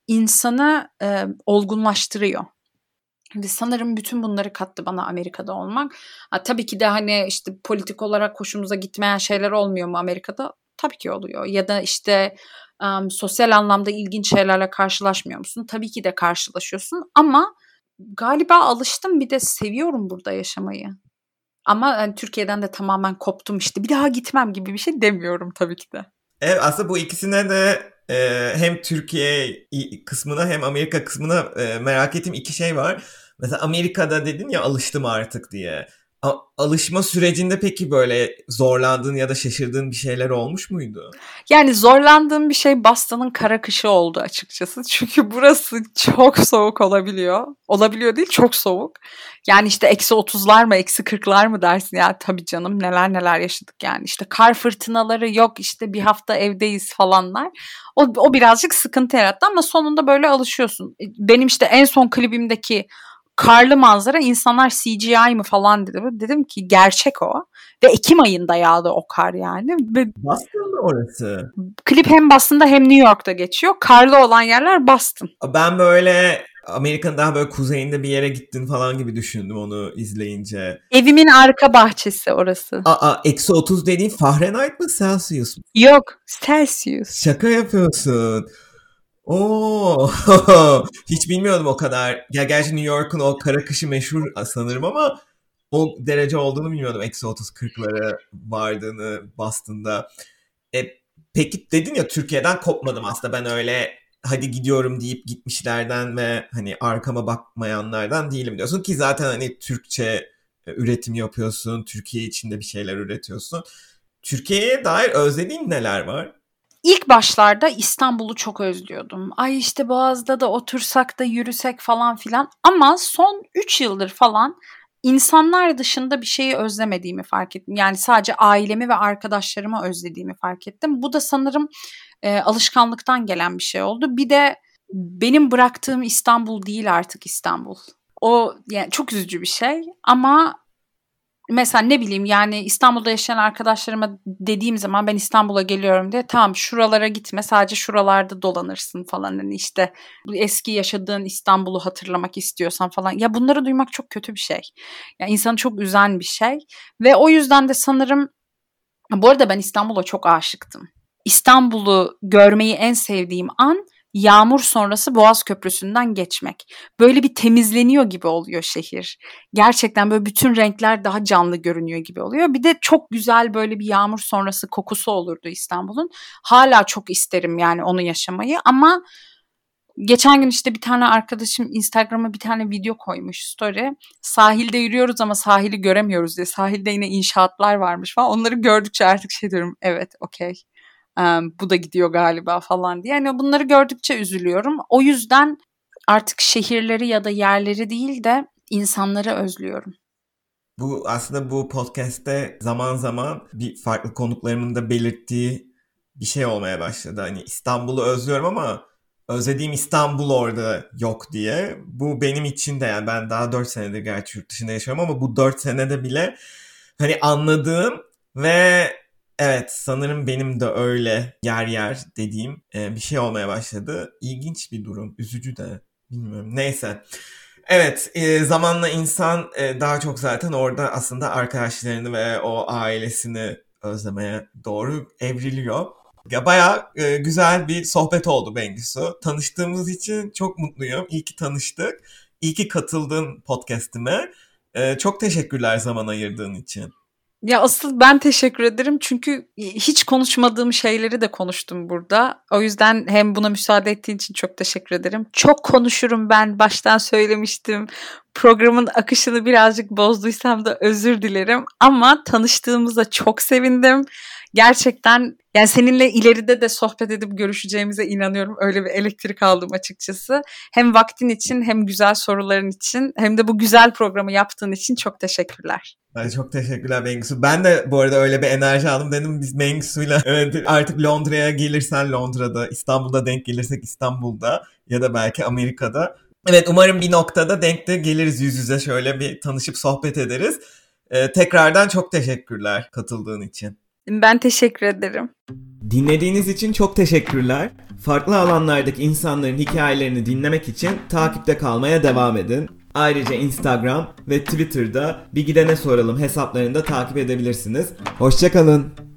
insanı e, olgunlaştırıyor. Ve sanırım bütün bunları kattı bana Amerika'da olmak. Ha, tabii ki de hani işte politik olarak hoşumuza gitmeyen şeyler olmuyor mu Amerika'da? Tabii ki oluyor. Ya da işte um, sosyal anlamda ilginç şeylerle karşılaşmıyor musun? Tabii ki de karşılaşıyorsun ama galiba alıştım, bir de seviyorum burada yaşamayı. Ama yani Türkiye'den de tamamen koptum, işte bir daha gitmem gibi bir şey demiyorum tabii ki de. Evet, aslında bu ikisine de e, hem Türkiye kısmına hem Amerika kısmına e, merak ettiğim iki şey var. Mesela Amerika'da dedin ya alıştım artık diye. A- alışma sürecinde peki böyle zorlandığın ya da şaşırdığın bir şeyler olmuş muydu? Yani zorlandığım bir şey Boston'ın kara kışı oldu açıkçası. Çünkü burası çok soğuk olabiliyor. Olabiliyor değil, çok soğuk. Yani işte eksi otuzlar mı, eksi kırklar mı dersin ya, tabii canım, neler neler yaşadık yani. İşte kar fırtınaları, yok işte bir hafta evdeyiz falanlar. O, o birazcık sıkıntı yarattı ama sonunda böyle alışıyorsun. Benim işte en son klibimdeki karlı manzara, insanlar C G I mı falan dedi. Dedim ki gerçek o. Ve Ekim ayında yağdı o kar yani. Ve Boston mı orası? klip hem Boston'da hem New York'ta geçiyor. Karlı olan yerler Boston. Ben böyle Amerika'nın daha böyle kuzeyinde bir yere gittin falan gibi düşündüm onu izleyince. Evimin arka bahçesi orası. Aa, eksi otuz dediğin Fahrenheit mi Celsius mu? Yok, Celsius. Şaka yapıyorsun. Oo, hiç bilmiyordum o kadar. Ya gerçi New York'un o kara kışı meşhur sanırım ama o derece olduğunu bilmiyordum. Eksi otuz kırklara vardığını Boston'da. E, peki dedin ya Türkiye'den kopmadım aslında. Ben öyle hadi gidiyorum deyip gitmişlerden ve hani arkama bakmayanlardan değilim diyorsun ki zaten hani Türkçe üretim yapıyorsun. Türkiye içinde bir şeyler üretiyorsun. Türkiye'ye dair özlediğin neler var? İlk başlarda İstanbul'u çok özlüyordum. Ay işte Boğaz'da da otursak da yürüsek falan filan. Ama son üç yıldır falan insanlar dışında bir şeyi özlemediğimi fark ettim. Yani sadece ailemi ve arkadaşlarımı özlediğimi fark ettim. Bu da sanırım e, alışkanlıktan gelen bir şey oldu. Bir de benim bıraktığım İstanbul değil artık İstanbul. O yani çok üzücü bir şey ama mesela ne bileyim, yani İstanbul'da yaşayan arkadaşlarıma dediğim zaman ben İstanbul'a geliyorum diye, tamam şuralara gitme, sadece şuralarda dolanırsın falan, hani işte eski yaşadığın İstanbul'u hatırlamak istiyorsan falan. Ya bunları duymak çok kötü bir şey. Yani insanı çok üzen bir şey ve o yüzden de sanırım, bu arada ben İstanbul'a çok aşıktım. İstanbul'u görmeyi en sevdiğim an yağmur sonrası Boğaz Köprüsü'nden geçmek. Böyle bir temizleniyor gibi oluyor şehir. Gerçekten böyle bütün renkler daha canlı görünüyor gibi oluyor. Bir de çok güzel böyle bir yağmur sonrası kokusu olurdu İstanbul'un. Hala çok isterim yani onu yaşamayı ama geçen gün işte bir tane arkadaşım Instagram'a bir tane video koymuş, story. Sahilde yürüyoruz ama sahili göremiyoruz diye. Sahilde yine inşaatlar varmış falan. Onları gördükçe artık şey diyorum, evet okey. Um, bu da gidiyor galiba falan diye. Yani bunları gördükçe üzülüyorum. O yüzden artık şehirleri ya da yerleri değil de insanları özlüyorum. Bu aslında bu podcast'te zaman zaman bir farklı konuklarımın da belirttiği bir şey olmaya başladı. Hani İstanbul'u özlüyorum ama özlediğim İstanbul orada yok diye. Bu benim için de, yani ben daha dört senedir gerçi yurt dışında yaşıyorum ama bu dört senede bile hani anladığım ve evet sanırım benim de öyle yer yer dediğim bir şey olmaya başladı. İlginç bir durum, üzücü de, bilmiyorum. Neyse. Evet, e, zamanla insan e, daha çok zaten orada aslında arkadaşlarını ve o ailesini özlemeye doğru evriliyor. Ya bayağı e, güzel bir sohbet oldu Bengisu. Tanıştığımız için çok mutluyum. İyi ki tanıştık. İyi ki katıldın podcast'ime. E, çok teşekkürler zaman ayırdığın için. Ya asıl ben teşekkür ederim çünkü hiç konuşmadığım şeyleri de konuştum burada. O yüzden hem buna müsaade ettiğin için çok teşekkür ederim. Çok konuşurum ben, baştan söylemiştim. Programın akışını birazcık bozduysam da özür dilerim. Ama tanıştığımıza çok sevindim. Gerçekten yani seninle ileride de sohbet edip görüşeceğimize inanıyorum. Öyle bir elektrik aldım açıkçası. Hem vaktin için hem güzel soruların için hem de bu güzel programı yaptığın için çok teşekkürler. Ay, çok teşekkürler Bengisu. Ben de bu arada öyle bir enerji aldım. Dedim biz Bengisu'yla evet, artık Londra'ya gelirsen Londra'da, İstanbul'da denk gelirsek İstanbul'da ya da belki Amerika'da. Evet, umarım bir noktada denk de geliriz, yüz yüze şöyle bir tanışıp sohbet ederiz. Ee, tekrardan çok teşekkürler katıldığın için. Ben teşekkür ederim. Dinlediğiniz için çok teşekkürler. Farklı alanlardaki insanların hikayelerini dinlemek için takipte kalmaya devam edin. Ayrıca Instagram ve Twitter'da Bir Gidene Soralım hesaplarını da takip edebilirsiniz. Hoşça kalın.